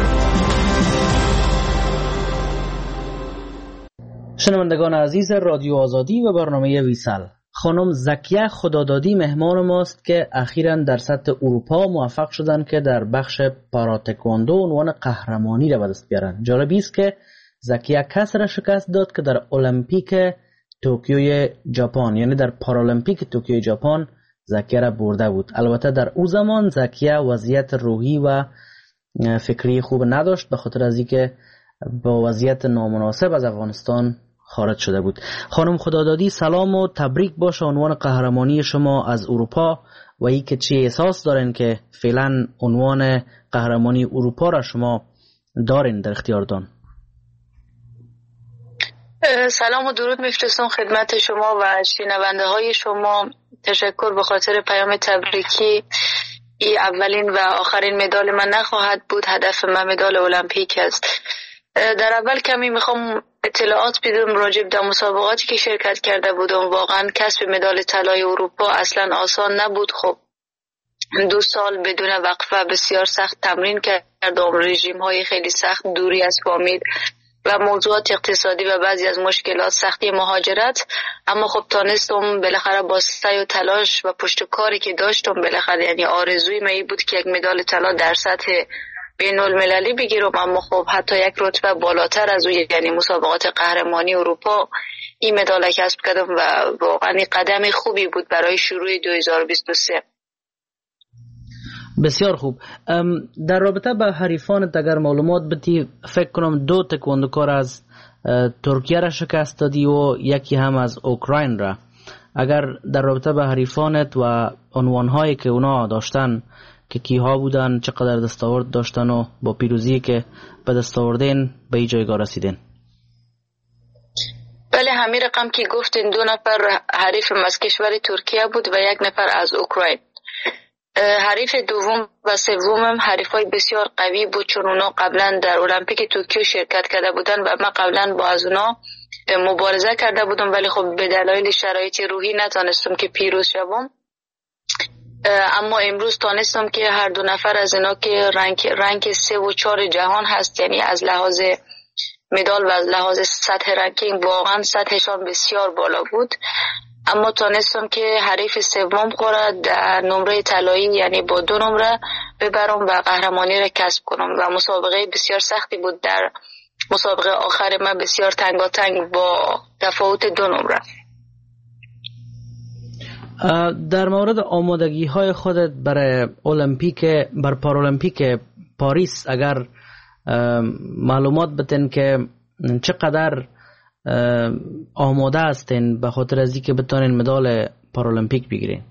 شنوندگان عزیز رادیو آزادی و برنامه ویسل، خانم زکیه خدادادی مهمان ماست که اخیراً در سطح اروپا موفق شدند که در بخش پاراتکواندو عنوان قهرمانی را به دست بیارن. جالب است که زکیه کس را شکست داد که در المپیک توکیوی ژاپن، یعنی در پارالمپیک توکیوی ژاپن زکیه را برده بود. البته در او زمان زکیه وضعیت روحی و فکری خوب نداشت، به خاطر از اینکه با وضعیت نامناسب از افغانستان خارج شده بود. خانم خدادادی سلام و تبریک باشه عنوان قهرمانی شما از اروپا و ای که چی احساس دارین که فعلا عنوان قهرمانی اروپا را شما دارین در اختیارتان. سلام و درود میفرستم خدمت شما و شنونده های شما. تشکر به خاطر پیام تبریکی. این اولین و آخرین مدال من نخواهد بود. هدف من مدال المپیک است. در اول کمی میخوام اطلاعات بدم راجع به مسابقاتی که شرکت کرده بودم. واقعا کسب مدال طلای اروپا اصلا آسان نبود. خب 2 سال بدون وقفه بسیار سخت تمرین کردم، رژیم های خیلی سخت، دوری از فامیل و موضوعات اقتصادی و بعضی از مشکلات، سختی مهاجرت. اما خب تانستم بالاخره با سعی و تلاش و پشت کاری که داشتم بالاخره، یعنی آرزوی من بود که یک مدال طلا در سطح بین المللی بگیرم. اما خب حتی یک رتبه بالاتر از اون، یعنی مسابقات قهرمانی اروپا، این مدال کسب کردم و واقعا قدم خوبی بود برای شروع 2023. بسیار خوب. در رابطه با حریفانت اگر معلومات بدی، فکر کنم 2 تکواندوکار از ترکیه را شکست دادی و یکی هم از اوکراین را. اگر در رابطه با حریفانت و عنوانهایی که اونا داشتن که کیها بودن، چقدر دستاورد داشتن و با پیروزی که به دست آوردین به این جایگاه رسیدین؟ بله، همین رقم که گفتین 2 نفر حریف از کشور ترکیه بود و 1 نفر از اوکراین. حریف دوم و سومم حریفای بسیار قوی بود، چون اونا قبلا در المپیک توکیو شرکت کرده بودن و من قبلا با از اونا مبارزه کرده بودم، ولی خب به دلایل شرایط روحی نتونستم که پیروز شوم. اما امروز تانستم که هر 2 نفر از اینا که رنگ 3 و 4 جهان هست، یعنی از لحاظ مدال و از لحاظ سطح رنکینگ واقعا سطحشان بسیار بالا بود. اما تانستم که حریف سوم خورد در نمره طلایی، یعنی با 2 نمره ببرم و قهرمانی را کسب کنم و مسابقه بسیار سختی بود. در مسابقه آخر من بسیار تنگاتنگ با تفاوت 2 نمره. در مورد آمادگی های خودت برای پارالمپیک پاریس اگر معلومات بتن که چقدر آماده هستین به خاطر از اینکه بتونین مدال پارالمپیک بگیرین؟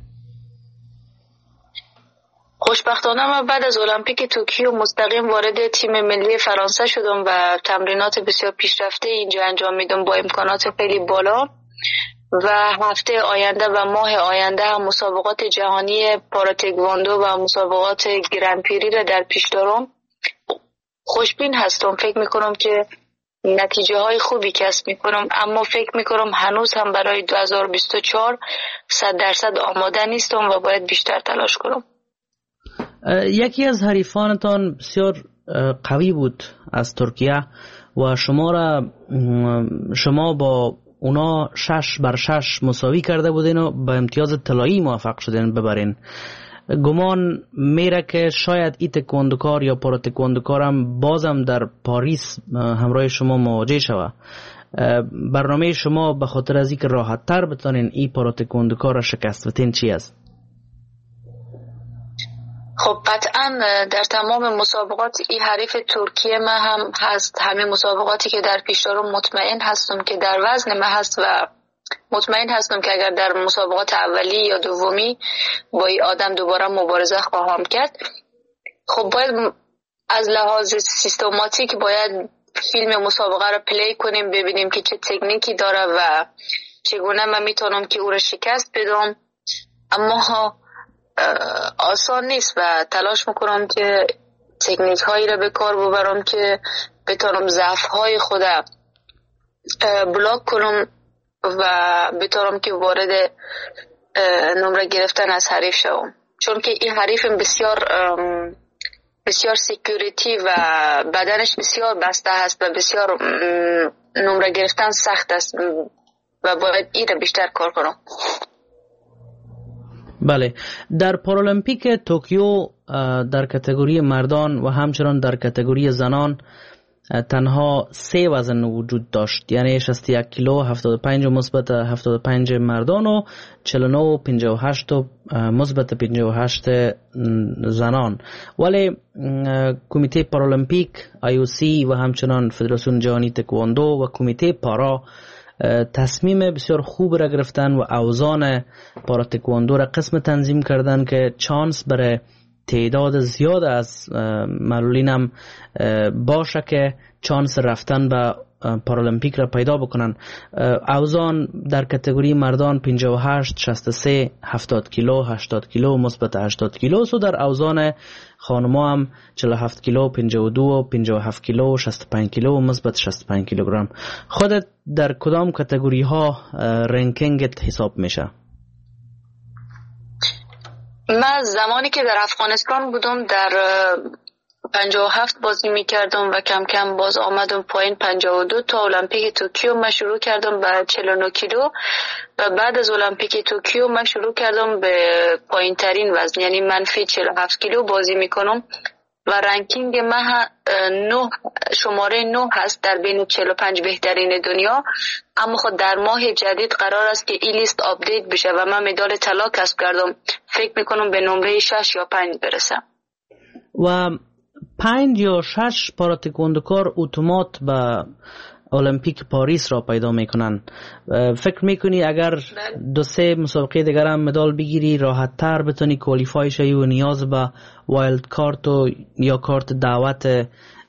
خوشبختانه من بعد از المپیک توکیو مستقیم وارد تیم ملی فرانسه شدم و تمرینات بسیار پیشرفته اینجا انجام میدم با امکانات خیلی بالا و هفته آینده و ماه آینده هم مسابقات جهانی پاراتکواندو و مسابقات گرندپری را در پیش دارم. خوشبین هستم، فکر میکنم که نتیجه های خوبی کسب میکنم، اما فکر میکنم هنوز هم برای 2024 100% آماده نیستم و باید بیشتر تلاش کنم. یکی از حریفانتان بسیار قوی بود از ترکیه و شما با اونا 6-6 مساوی کرده بودین و به امتیاز طلایی موفق شدین ببرین. گمان میره که شاید این تکواندوکار یا پاراتکواندوکار هم بازم در پاریس همراه شما مواجه شود. برنامه شما به خاطر از اینکه راحت تر بتونین این پاراتکواندوکار را شکست بدین چی است؟ خب قطعا در تمام مسابقات این حریف ترکیه من هم هست. همین مسابقاتی که در پیش دارم مطمئن هستم که در وزن من هست و مطمئن هستم که اگر در مسابقات اولی یا دومی با این آدم دوباره مبارزه خواهم کرد. خب باید از لحاظ سیستماتیک باید فیلم مسابقه را پلی کنیم، ببینیم که چه تکنیکی داره و چگونه من میتونم که او را شکست بدم. اما آسان نیست و تلاش میکنم که تکنیک هایی را به کار ببرم که بتونم ضعف های خودم بلاک کنم و بتونم که وارد نمره گرفتن از حریف شوم، چون که این حریف بسیار سکیوریتی و بدنش بسیار بسته هست و بسیار نمره گرفتن سخت است و باید این را بیشتر کار کنم. بله، در پارالمپیک توکیو در کاتگوری مردان و همچنان در کاتگوری زنان تنها 3 وزن وجود داشت، یعنی 61 کیلو، 75 مثبت 75 مردان و 49 و 58 و مثبت 58 زنان. ولی کمیته پارالمپیک IOC و همچنان فدراسیون جهانی تکواندو و کمیته پارا تصمیم بسیار خوب را گرفتن و اوزان پارا تکواندو را قسم تنظیم کردن که چانس برای تعداد زیاد از معلولین هم باشه که چانس رفتن به پارالمپیک را پیدا بکنن. اوزان در کاتگوری مردان 58 63 70 کیلو 80 کیلو مثبت 80 کیلو سو، در اوزان خانما هم 47 کیلو 52 و 57 کیلو 65 کیلو مثبت 65 کیلوگرم. خودت در کدام کاتگوری ها رنکینگت حساب میشه؟ من زمانی که در افغانستان بودم در 57 بازی میکردم و کم کم باز آمدم پایین 52 تا المپیک توکیو من شروع کردم به 49 کیلو و بعد از المپیک توکیو من شروع کردم به پایین ترین وزن، یعنی منفی 47 کیلو بازی میکنم و رنکینگ من شماره 9 هست در بین 45 بهترین دنیا. اما خود در ماه جدید قرار است که این لیست آپدیت بشه و من مدال طلا کسب کردم، فکر میکنم به نمره 6 یا 5 برسم. و 5 یا 6 پاراتکواندوکار اتومات به المپیک پاریس را پیدا میکنن. فکر میکنی اگر 2-3 مسابقه دیگر هم مدال بگیری راحت تر بتونی کوالیفای شوی و نیاز به وایلد کارت یا کارت دعوت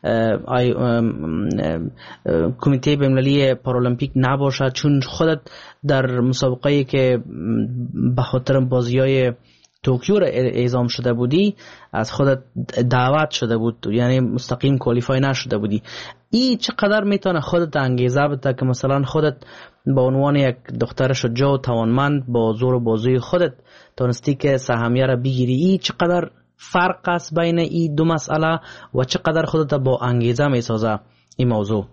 کمیته بین‌المللی پارالمپیک نباشه، چون خودت در مسابقه‌ای که به خاطر بازی‌های توکیو را اعزام شده بودی از خودت دعوت شده بود، یعنی مستقیم کوالیفای نشده بودی. این چقدر میتونه خودت انگیزه بده که مثلا خودت به عنوان یک دختر شجاع و توانمند با زور و بازوی خودت تونستی که سهمیه را بگیری؟ این چقدر فرق است بین این دو مسئله و چقدر خودت با انگیزه میسازه این موضوع؟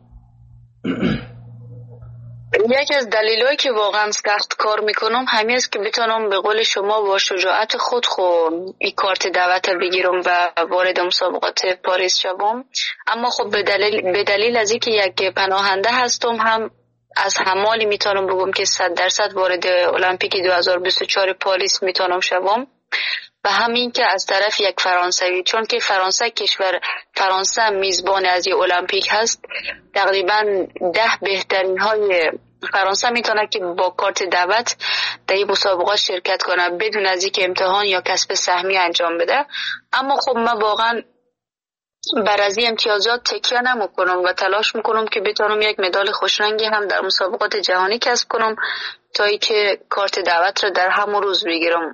یکی از دلایلی که واقعا سخت کار میکنم همین است که بتونم به قول شما با شجاعت خود این کارت دعوت بگیرم و وارد مسابقات پاریس شوم. اما خب به دلیل از اینکه یک پناهنده هستم هم از همالی میتونم بگم که 100% وارد المپیک 2024 پاریس میتونم شوم و همین که از طرف یک فرانسوی، چون که فرانسه میزبان از این المپیک هست، تقریبا 10 بهترین های فرانسه میتونه که با کارت دعوت در این مسابقات شرکت کنه بدون از اینکه امتحان یا کسب سهمیه انجام بده. اما خب من واقعا بر از این امتیازات تکیه نمیکنم و تلاش میکنم که بتونم یک مدال خوشرنگی هم در مسابقات جهانی کسب کنم تا اینکه کارت دعوت را در همون روز بگیرم.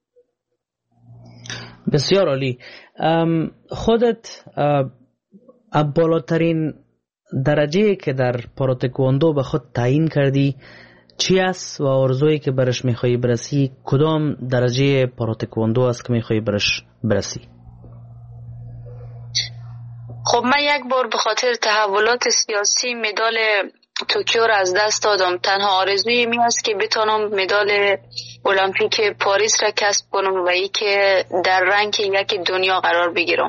بسیار عالی. خودت بالاترین درجه که در پاراتکواندو به خود تعیین کردی چی است و آرزویی که برش میخوایی برسی؟ کدام درجه پاراتکواندو است که میخوایی برش برسی؟ خب من یک بار به خاطر تحولات سیاسی مدال توکیو را از دست دادم. تنها آرزوی می است که بتونم مدال المپیک پاریس را کسب کنم و ای که در رنگ یک دنیا قرار بگیرم.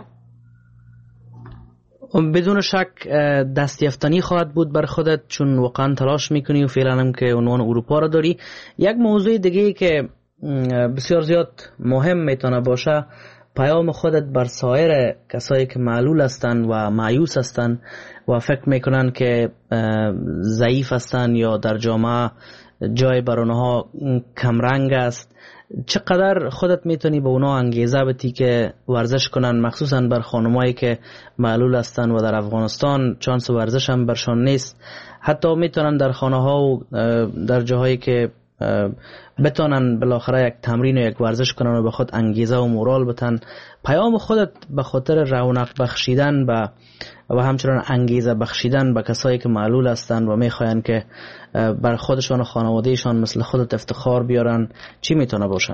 بدون شک دستیافتنی خواهد بود بر خودت، چون واقعا تلاش میکنی و فعلا هم که عنوان اروپا را داری. یک موضوع دیگه که بسیار زیاد مهم میتونه باشه، پیام خودت بر سایر کسایی که معلول هستند و مایوس هستند و فکر میکنن که ضعیف هستند یا در جامعه جای بر اونها کمرنگ است. چقدر خودت میتونی به اونا انگیزه بدی که ورزش کنن، مخصوصا بر خانمایی که معلول هستن و در افغانستان چانس ورزش هم برشان نیست، حتی میتونن در خانه ها و در جاهایی که بتانن بالاخره یک تمرین و یک ورزش کنن و به خود انگیزه و مورال بتن. پیام خودت به خاطر رونق بخشیدن و همچنان انگیزه بخشیدن به کسایی که معلول هستند و میخواین که بر خودشان و خانوادهشان مثل خودت افتخار بیارن چی میتونه باشه؟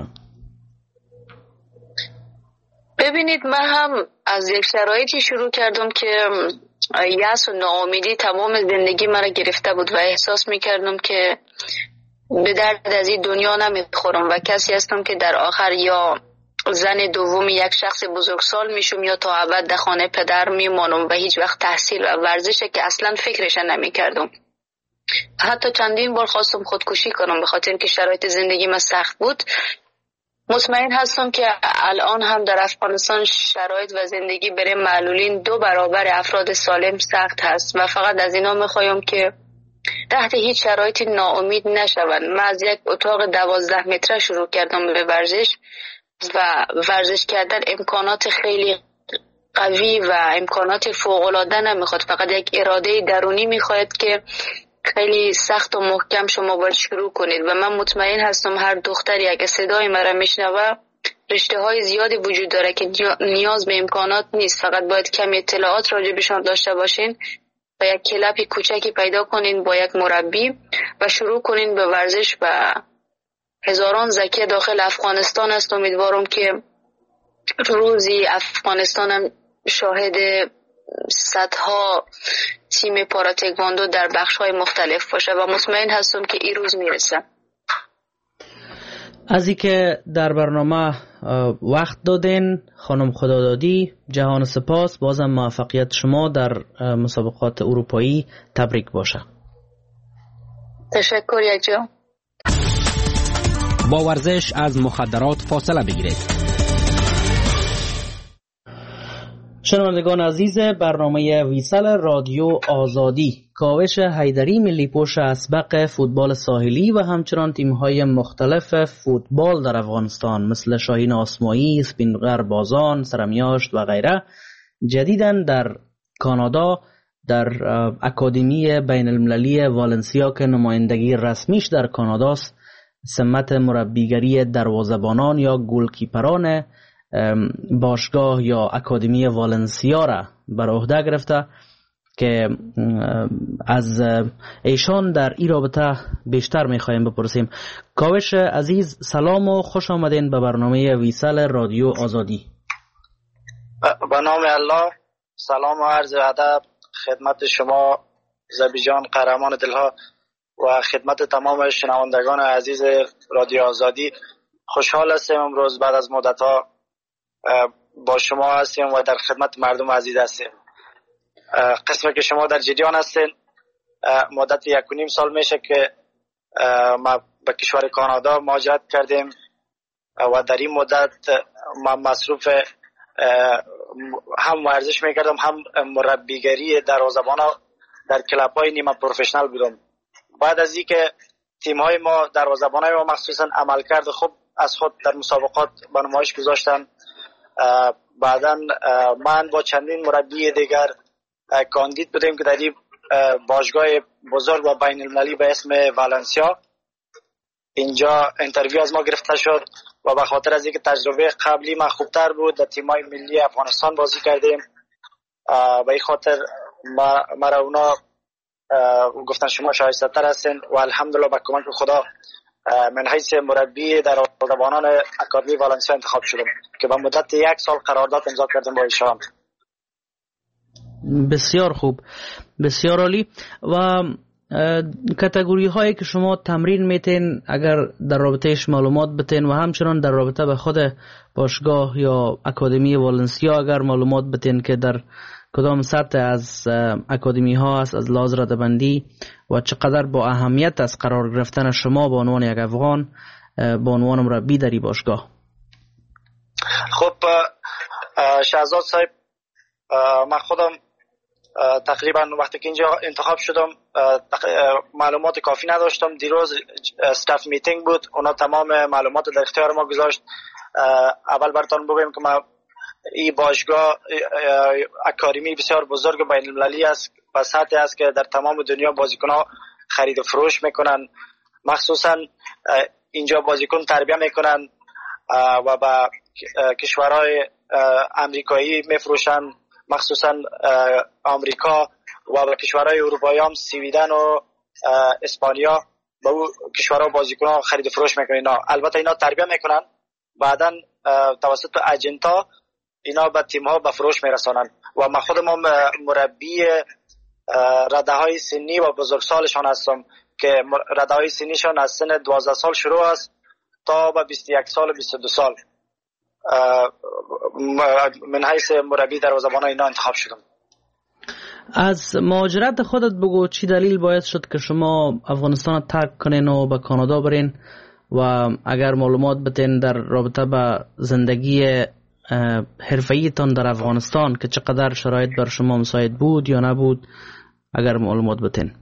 ببینید، من هم از یک شرایطی شروع کردم که یأس و ناامیدی تمام زندگی مرا گرفته بود و احساس میکردم که به درد از این دنیا نمیخورم و کسی هستم که در آخر یا زن دوم یک شخص بزرگسال میشم یا تا ابد در خانه پدر میمانم و هیچ وقت تحصیل و ورزشه که اصلا فکرش نمیکردم. حتی چندین بار خواستم خودکشی کنم به خاطر اینکه شرایط زندگی من سخت بود. مطمئن هستم که الان هم در افغانستان شرایط و زندگی برای معلولین 2 برابر افراد سالم سخت هست و فقط از اینا میخوایم که تحت هیچ شرایطی ناامید نشوند. من از یک اتاق 12 متره شروع کردم به ورزش و ورزش کردن امکانات خیلی قوی و امکانات فوق‌العاده نمیخواد، فقط یک اراده درونی میخواد که خیلی سخت و محکم شما باید شروع کنید و من مطمئن هستم هر دختری اگه صدای مرا میشنوه رشته های زیادی وجود داره که نیاز به امکانات نیست، فقط باید کمی اطلاعات راجع بهشون داشته باشین و یک کلاب کوچکی پیدا کنین با یک مربی و شروع کنین به ورزش و هزاران ذکی داخل افغانستان است. امیدوارم که روزی افغانستانم شاهد صدها تیم پاراتکواندو در بخش‌های مختلف باشه و مطمئن هستم که این روز میرسه. از اینکه در برنامه وقت دادین خانم خدادادی، جهان سپاس. بازم موفقیت شما در مسابقات اروپایی تبریک باشه. تشکر یکجا. با ورزش از مخدرات فاصله بگیرید. شنوندگان عزیز برنامه ویسال رادیو آزادی، کاوش حیدری ملی پوش اسبق فوتبال ساحلی و همچنان تیم‌های مختلف فوتبال در افغانستان مثل شاهین آسمایی، سپینغر بازان، سرمیاشت و غیره جدیداً در کانادا در اکادمی بین المللی والنسیا که نمایندگی رسمیش در کاناداست سمت مربیگری دروازه‌بانان یا گلکیپران باشگاه یا اکادمی والنسیا را بر عهده گرفته که از ایشان در این رابطه بیشتر میخوایم بپرسیم. کاوش عزیز سلام و خوش آمدین به برنامه ویسال رادیو آزادی. به نام الله سلام و عرض ادب خدمت شما زبیجان قهرمان دلها و خدمت تمام شنوندگان عزیز رادیو آزادی. خوشحال هستیم امروز بعد از مدت ها با شما هستیم و در خدمت مردم عزیز هستیم. قسمی که شما در جریان هستین مدت 1.5 سال میشه که ما به کشور کانادا مهاجرت کردیم و در این مدت ما مصروف هم ورزش میکردم هم مربیگری دروازه‌بانا در کلاب‌های نیمه پروفشنال بودم. بعد از اینکه تیم‌های ما دروازه‌بانای ما مخصوصا عملکرد خوب از خود در مسابقات به نمایش گذاشتن، بعداً من با چندین مربی دیگر کاندید بودیم که در این باشگاه بزرگ و بین المللی به اسم والنسیا اینجا انترویو از ما گرفته شد و به خاطر از اینکه تجربه قبلی من خوبتر بود در تیم‌های ملی افغانستان بازی کردیم به این خاطر مرا اونا گفتن شما شایسته تر هستین و الحمدلله با کمک خدا من حیث مربی دروازه‌بانان اکادمی والنسیا انتخاب شدم که با مدت 1 سال قرارداد امضا کردم با ایشان. بسیار خوب، بسیار عالی. و کاتگوری هایی که شما تمرین میتین اگر در رابطهش معلومات بتین و همچنان در رابطه به خود باشگاه یا اکادمی والنسیا اگر معلومات بتین که در کدام سطح از اکادمی ها است از لحاظ رده‌بندی و چقدر با اهمیت از قرار گرفتن شما به عنوان یک افغان به عنوان مربی در این باشگاه. خب شهزاد صاحب، من خودم تقریبا وقتی که اینجا انتخاب شدم معلومات کافی نداشتم. دیروز استاف میتینگ بود، اونا تمام معلومات در اختیار ما گذاشت. اول براتون بگم که ما این باشگاه اکادمی بسیار بزرگ و بین المللی است و سطحی است که در تمام دنیا بازیکن‌ها خرید و فروش میکنن مخصوصا اینجا بازیکن تربیت میکنن و با کشورهای امریکایی میفروشن، مخصوصا آمریکا و به کشورهای اروپایی هم سویدن و اسپانیا با او کشورها بازیکن ها خرید و فروش میکنن. البته اینا تربیت میکنن، بعدا توسط اجنتا اینا به تیم ها به فروش میرسانن و من خودم مربی رده های سنی و بزرگسالشان هستم که رده های سنیشان از سن 12 سال شروع است تا به 21 سال و 22 سال. من حیث مربی دروازه‌بان اینا انتخاب شدم. از مهاجرت خودت بگو، چی دلیل باعث شد که شما افغانستان ترک کنین و به کانادا برین و اگر معلومات بتین در رابطه با زندگی حرفه‌ای تان در افغانستان که چقدر شرایط بر شما مساعد بود یا نبود، اگر معلومات بتین.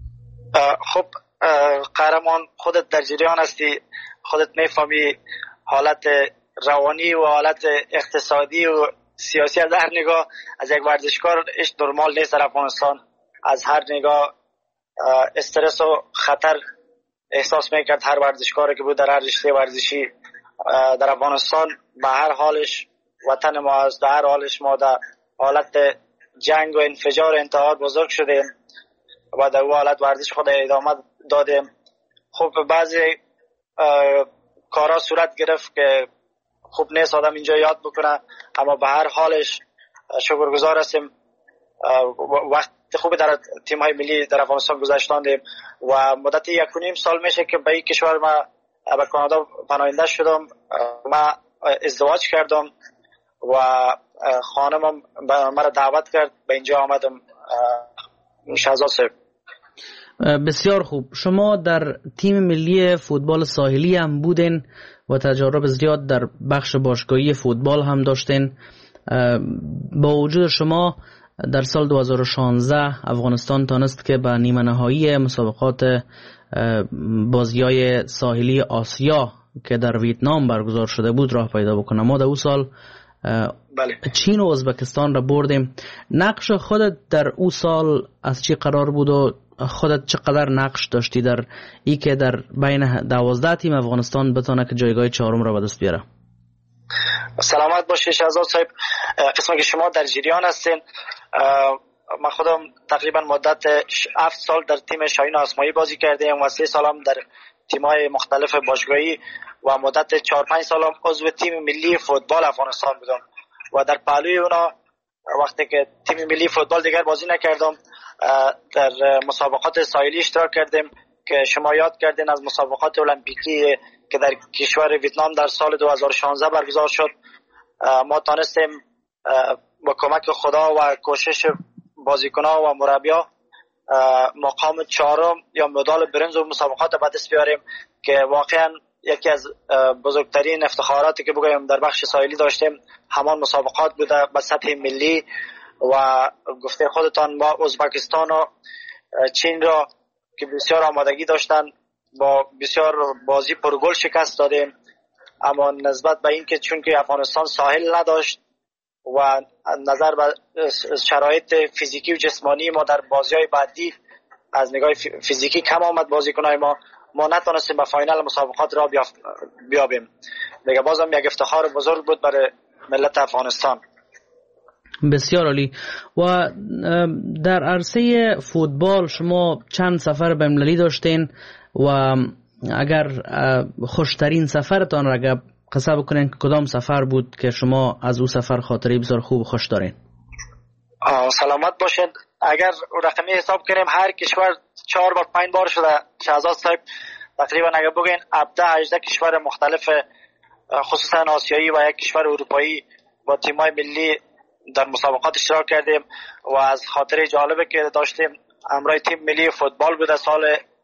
خب قهرمان، خودت در جریان هستی، خودت میفهمی حالت روانی و حالت اقتصادی و سیاسی از هر نگاه از یک ورزشکار اش نرمال نیست در افغانستان. از هر نگاه استرس و خطر احساس میکرد هر ورزشکاری که بود در هر رشته ورزشی در افغانستان. به هر حالش وطن ما است، در هر حالش ما در حالت جنگ و انفجار و انتحار بزرگ شدیم و در اون حالت ورزش خود ادامه دادیم. خب بعضی کارا صورت گرفت که خوب نیست آدم اینجا یاد بکنه، اما به هر حالش شکرگزار هستیم. وقت خوبی در تیم های ملی در افغانستان گذاشتاندیم و مدت 1.5 سال میشه که به این کشور ما به کانادا پناهنده شدم. ما ازدواج کردم و خانمم مرا دعوت کرد، به اینجا آمدم. شهزاد صاحب بسیار خوب. شما در تیم ملی فوتبال ساحلی هم بودین و تجارب زیاد در بخش باشگاهی فوتبال هم داشتین. با وجود شما در سال 2016 افغانستان تانست که به نیمه نهایی مسابقات بازی‌های ساحلی آسیا که در ویتنام برگزار شده بود راه پیدا بکنه. ما در اون سال چین و ازبکستان را بردیم. نقش خودت در اون سال از چی قرار بود و خودت چقدر نقش داشتی در ای که در بین 12 تیم افغانستان بتونه که جایگاه 4 را به دست بیاره؟ سلامت باشید شهزاد صاحب. قسمت که شما در جریان هستین، من خودم تقریبا مدت 7 سال در تیم شاهین آسمایی بازی کردیم و 3 سال هم در تیم‌های مختلف باشگاهی و مدت 4-5 سال هم عضو تیم ملی فوتبال افغانستان بودم و در پهلوی اونا وقتی که تیم ملی فوتبال دیگر بازی نکردم در مسابقات ساحلی اشتراک کردیم که شما یاد کردین از مسابقات المپیکی که در کشور ویتنام در سال 2016 برگزار شد. ما تانستیم با کمک خدا و کوشش بازیکن‌ها و مربی‌ها مقام 4 یا مدال برنز و مسابقات به دست بیاریم که واقعا یکی از بزرگترین افتخاراتی که بگویم در بخش ساحلی داشتیم همان مسابقات بوده به سطح ملی. و گفته خودتان ما ازبکستان و چین را که بسیار آمادگی داشتن با بسیار بازی پرگل شکست دادیم، اما نسبت به این که چون که افغانستان ساحل نداشت و نظر به شرایط فیزیکی و جسمانی ما در بازی‌های بعدی از نگاه فیزیکی کم آمد بازیکن‌های ما نتونستیم به فاینال مسابقات را بیابیم. دیگه بازم یک افتخار بزرگ بود برای ملت افغانستان. بسیار عالی. و در عرصه فوتبال شما چند سفر بین‌المللی داشتین و اگر خوشترین سفرتان را اگر قصه بکنین کدام سفر بود که شما از اون سفر خاطره بسیار خوب خوش دارین؟ سلامت باشید. اگر رقمی حساب کنیم هر کشور 4 بار 5 بار شده شهزاد صاحب، تقریبا اگر بگین 17-18 کشور مختلف خصوصا آسیایی و یک کشور اروپایی با تیم‌های ملی در مسابقات اشتراک کردیم و از خاطره جالبه که داشتیم همراه تیم ملی فوتبال بود. سال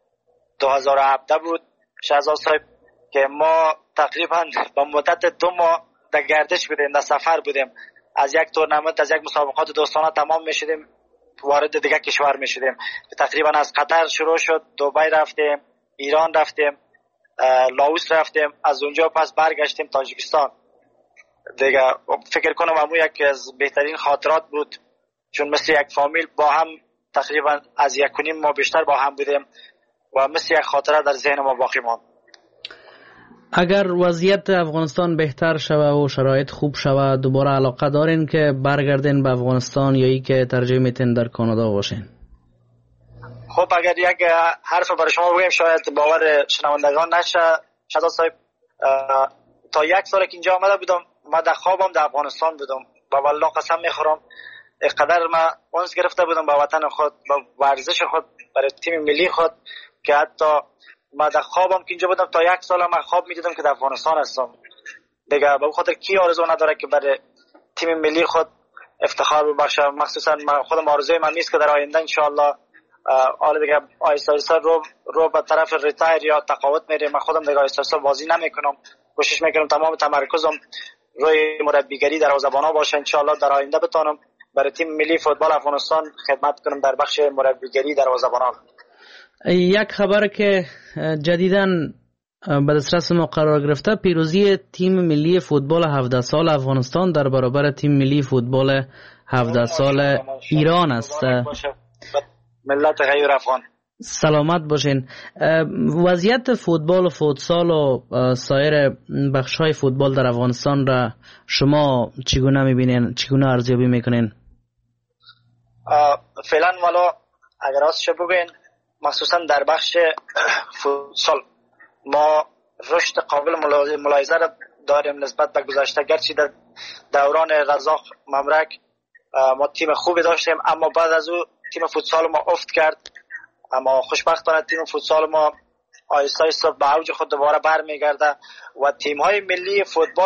2017 بود شهزاد صاحب که ما تقریبا با مدت 2 ماه در گردش بودیم، در سفر بودیم. از یک تورنمنت از یک مسابقات دوستانه تمام میشدیم وارد دیگه کشور میشدیم. تقریبا از قطر شروع شد، دبی رفتیم، ایران رفتیم، لاوس رفتیم، از اونجا پس برگشتیم تاجیکستان. دیگه فکر کنم همون یکی از بهترین خاطرات بود، چون مثل یک فامیل با هم تقریبا از 1.5 ماه بیشتر با هم بودیم و مثل یک خاطره در ذهن ما باقی ماند. اگر وضعیت افغانستان بهتر شود و شرایط خوب شود دوباره علاقه دارین که برگردین به افغانستان یا ای که ترجیح میتین در کانادا باشین؟ خب اگر یک حرف برای شما بگیم شاید باور شنوندگان نشه شهزاد صاحب، تا 1 سال که اینجا آمده بودم ما در خوابم در افغانستان بودم و والله قسم میخورم اینقدر ما انس گرفته بودم به وطن خود، به ورزش خود، برای تیم ملی خود که حتی ما در خوابم که اینجا بودم تا 1 سال من خواب میدیدم که در افغانستان هستم. دیگه به خاطر کی آرزو نداره که برای تیم ملی خود افتخار ببخشه. مخصوصا من خودم آرزوی من نیست که در آینده ان شاء الله حالا دیگه آیسته آیسته رو به طرف ریتایر یا تقاعد میره. من خودم دیگه آیسته آیسته بازی نمیکنم، کوشش میکنم تمام تمرکزم روی مربیگری دروازه‌بانا باشه. ان شاء الله در آینده بتونم برای تیم ملی فوتبال افغانستان خدمت کنم در بخش مربیگری دروازه‌بانان. یک خبر که جدیداً به دسترس ما قرار گرفته، پیروزی تیم ملی فوتبال 17 سال افغانستان در برابر تیم ملی فوتبال 17 سال ایران است. ملت غیر افغان سلامت باشین. وضعیت فوتبال و فوتسال و سایر بخش‌های فوتبال در افغانستان را شما چگونه می‌بینین، چگونه ارزیابی می‌کنین؟ فعلا والا اگر راستش بگین مخصوصا در بخش فوتسال ما رشد قابل ملاحظه را داریم نسبت به گذشته. گرچه در دوران رزاق ممرک ما تیم خوبی داشتیم اما بعد از او تیم فوتسال ما افت کرد، اما خوشبختانه تیم فوتسال ما آهسته آهسته به اوج خود دوباره برمیگرده و تیم‌های ملی فوتبال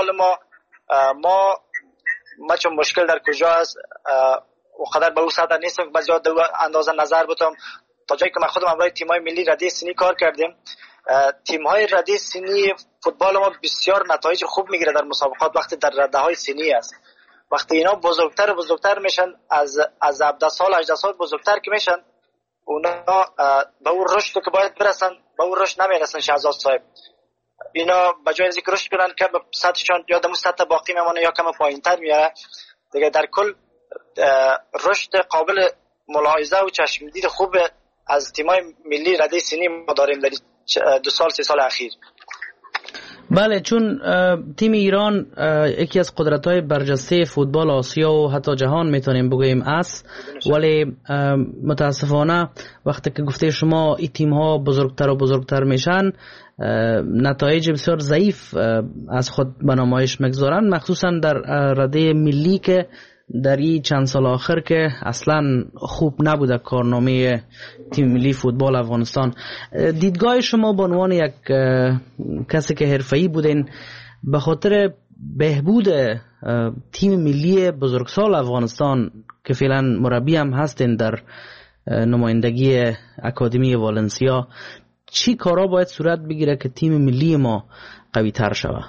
ما چون مشکل در کجا است و قدر به او سطح نیستم که بعضی اندازه نظر بتم. تا جایی که من خودم برای تیم‌های ملی رده سنی کار کردیم، تیم‌های رده سنی فوتبال ما بسیار نتایج خوب میگیره در مسابقات وقتی در رده‌های سنی است. وقتی اینا بزرگتر میشن از 17 سال 18 سال بزرگتر که میشن، اونا به اون رشد که باید برسن به اون رشد نمیرسن. شهزاد صاحب اینا به جای اینکه رشد کنن که به سطحشان یا دم سطح باقی میمونه یا کم پایینتر میاره. دیگه در کل رشد قابل ملاحظه و چشمدید خوب از تیم‌های ملی رده سنی ما داریم در 2 سال 3 سال اخیر. بله، چون تیم ایران یکی از قدرت‌های برجسته فوتبال آسیا و حتی جهان میتونیم بگوییم است، ولی متاسفانه وقتی که گفته شما این تیم‌ها بزرگتر و بزرگتر میشن نتایج بسیار ضعیف از خود به نمایش میگذارن، مخصوصا در رده ملی که در این چند سال آخر که اصلا خوب نبوده کارنامه تیم ملی فوتبال افغانستان. دیدگاه شما به عنوان یک کسی که حرفه‌ای بودین به خاطر بهبود تیم ملی بزرگسال افغانستان که فعلا مربی هم هستین در نمایندگی اکادمی والنسیا، چی کارا باید صورت بگیره که تیم ملی ما قوی تر شود؟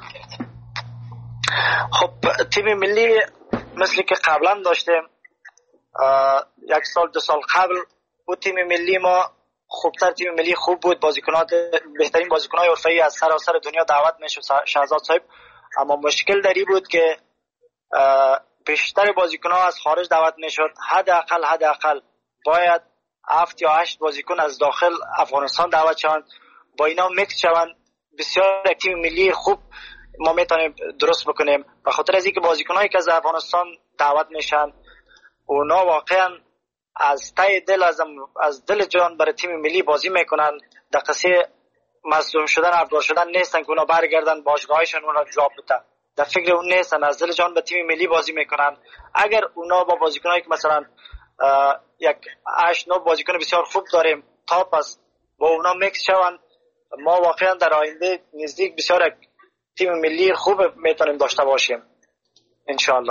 خب تیم ملی مثل که قبلا داشتیم 1 سال 2 سال قبل او تیم ملی ما خوبتر، تیم ملی خوب بود، بهترین بازیکن‌های حرفه‌ای از سراسر دنیا دعوت میشد شهزاد صاحب. اما مشکل دری بود که بیشتر بازیکن‌ها از خارج دعوت میشد. حداقل باید 7 یا 8 بازیکن از داخل افغانستان دعوت شوند، با اینا میکس شوند. بسیار تیم ملی خوب ما میتونیم درست بکنیم. به خاطر از اینکه بازیکنایی که از افغانستان دعوت میشن اونا واقعا از ته دل از دل جان برای تیم ملی بازی میکنن. در قصه مظلوم شدن افغان شدن نیستن که اونا برگردن باشگاهشون اونا جواب بدن، در فکر اون نیستن، از دل جان به تیم ملی بازی میکنن. اگر اونا با بازیکنایی که مثلا 8-9 بازیکن بسیار خوب داریم تاپ است با اونا میکس شوند، ما واقعا در آینده نزدیک بسیار تیم ملی خوب میتونیم داشته باشیم انشاءالله.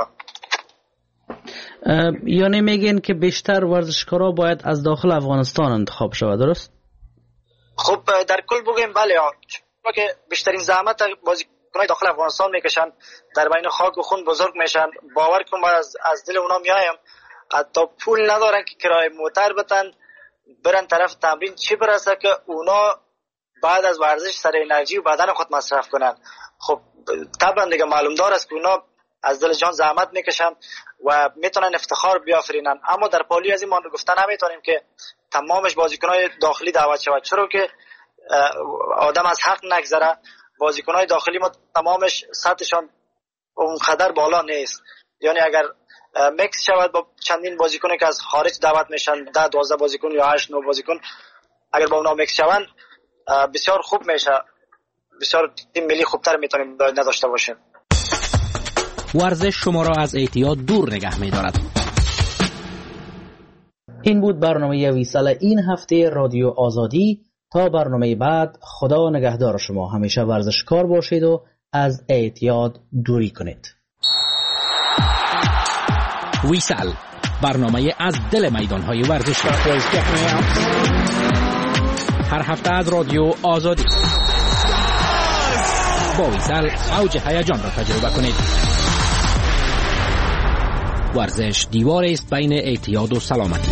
یعنی میگین که بیشتر ورزشکارا باید از داخل افغانستان انتخاب شود، درست؟ خب در کل بگیم بله، چون که بیشترین زحمت بازیکنای داخل افغانستان میکشن، در بین خاک و خون بزرگ میشن. باور کن ما از دل اونا میایم، حتی پول ندارن که کرایه موتر بتن برن طرف تمرین، چی برسه که اونا بعد از ورزش سر انرژی و بدن خود مصرف کنن. خب طبعا دیگه معلوم دار است که اونا از دل جان زحمت میکشن و میتونن افتخار بیافرینن. اما در پالی از این ما گفتن نمیتونیم که تمامش بازیکنای داخلی دعوت شود، چرا که آدم از حق نگذره. بازیکنای داخلی ما تمامش سطحشان اونقدر بالا نیست، یعنی اگر میکس شود با چندین بازیکنی که از خارج دعوت میشن 10-12 بازیکن یا 8-9 بازیکن، اگر با اونا میکس شوند بسیار خوب میشه، بسیار تیم ملی خوبتر میتونیم نداشته باشیم. ورزش شما را از اعتیاد دور نگه می‌دارد. این بود برنامه ویسال این هفته رادیو آزادی. تا برنامه بعد، خدا نگهدار شما. همیشه ورزشکار باشید و از اعتیاد دوری کنید. ویسال، برنامه از دل میدان‌های ورزشی. هر هفته از رادیو آزادی. با ویسال اوج هیجان را تجربه کنید. ورزش دیواری است بین اعتیاد و سلامتی.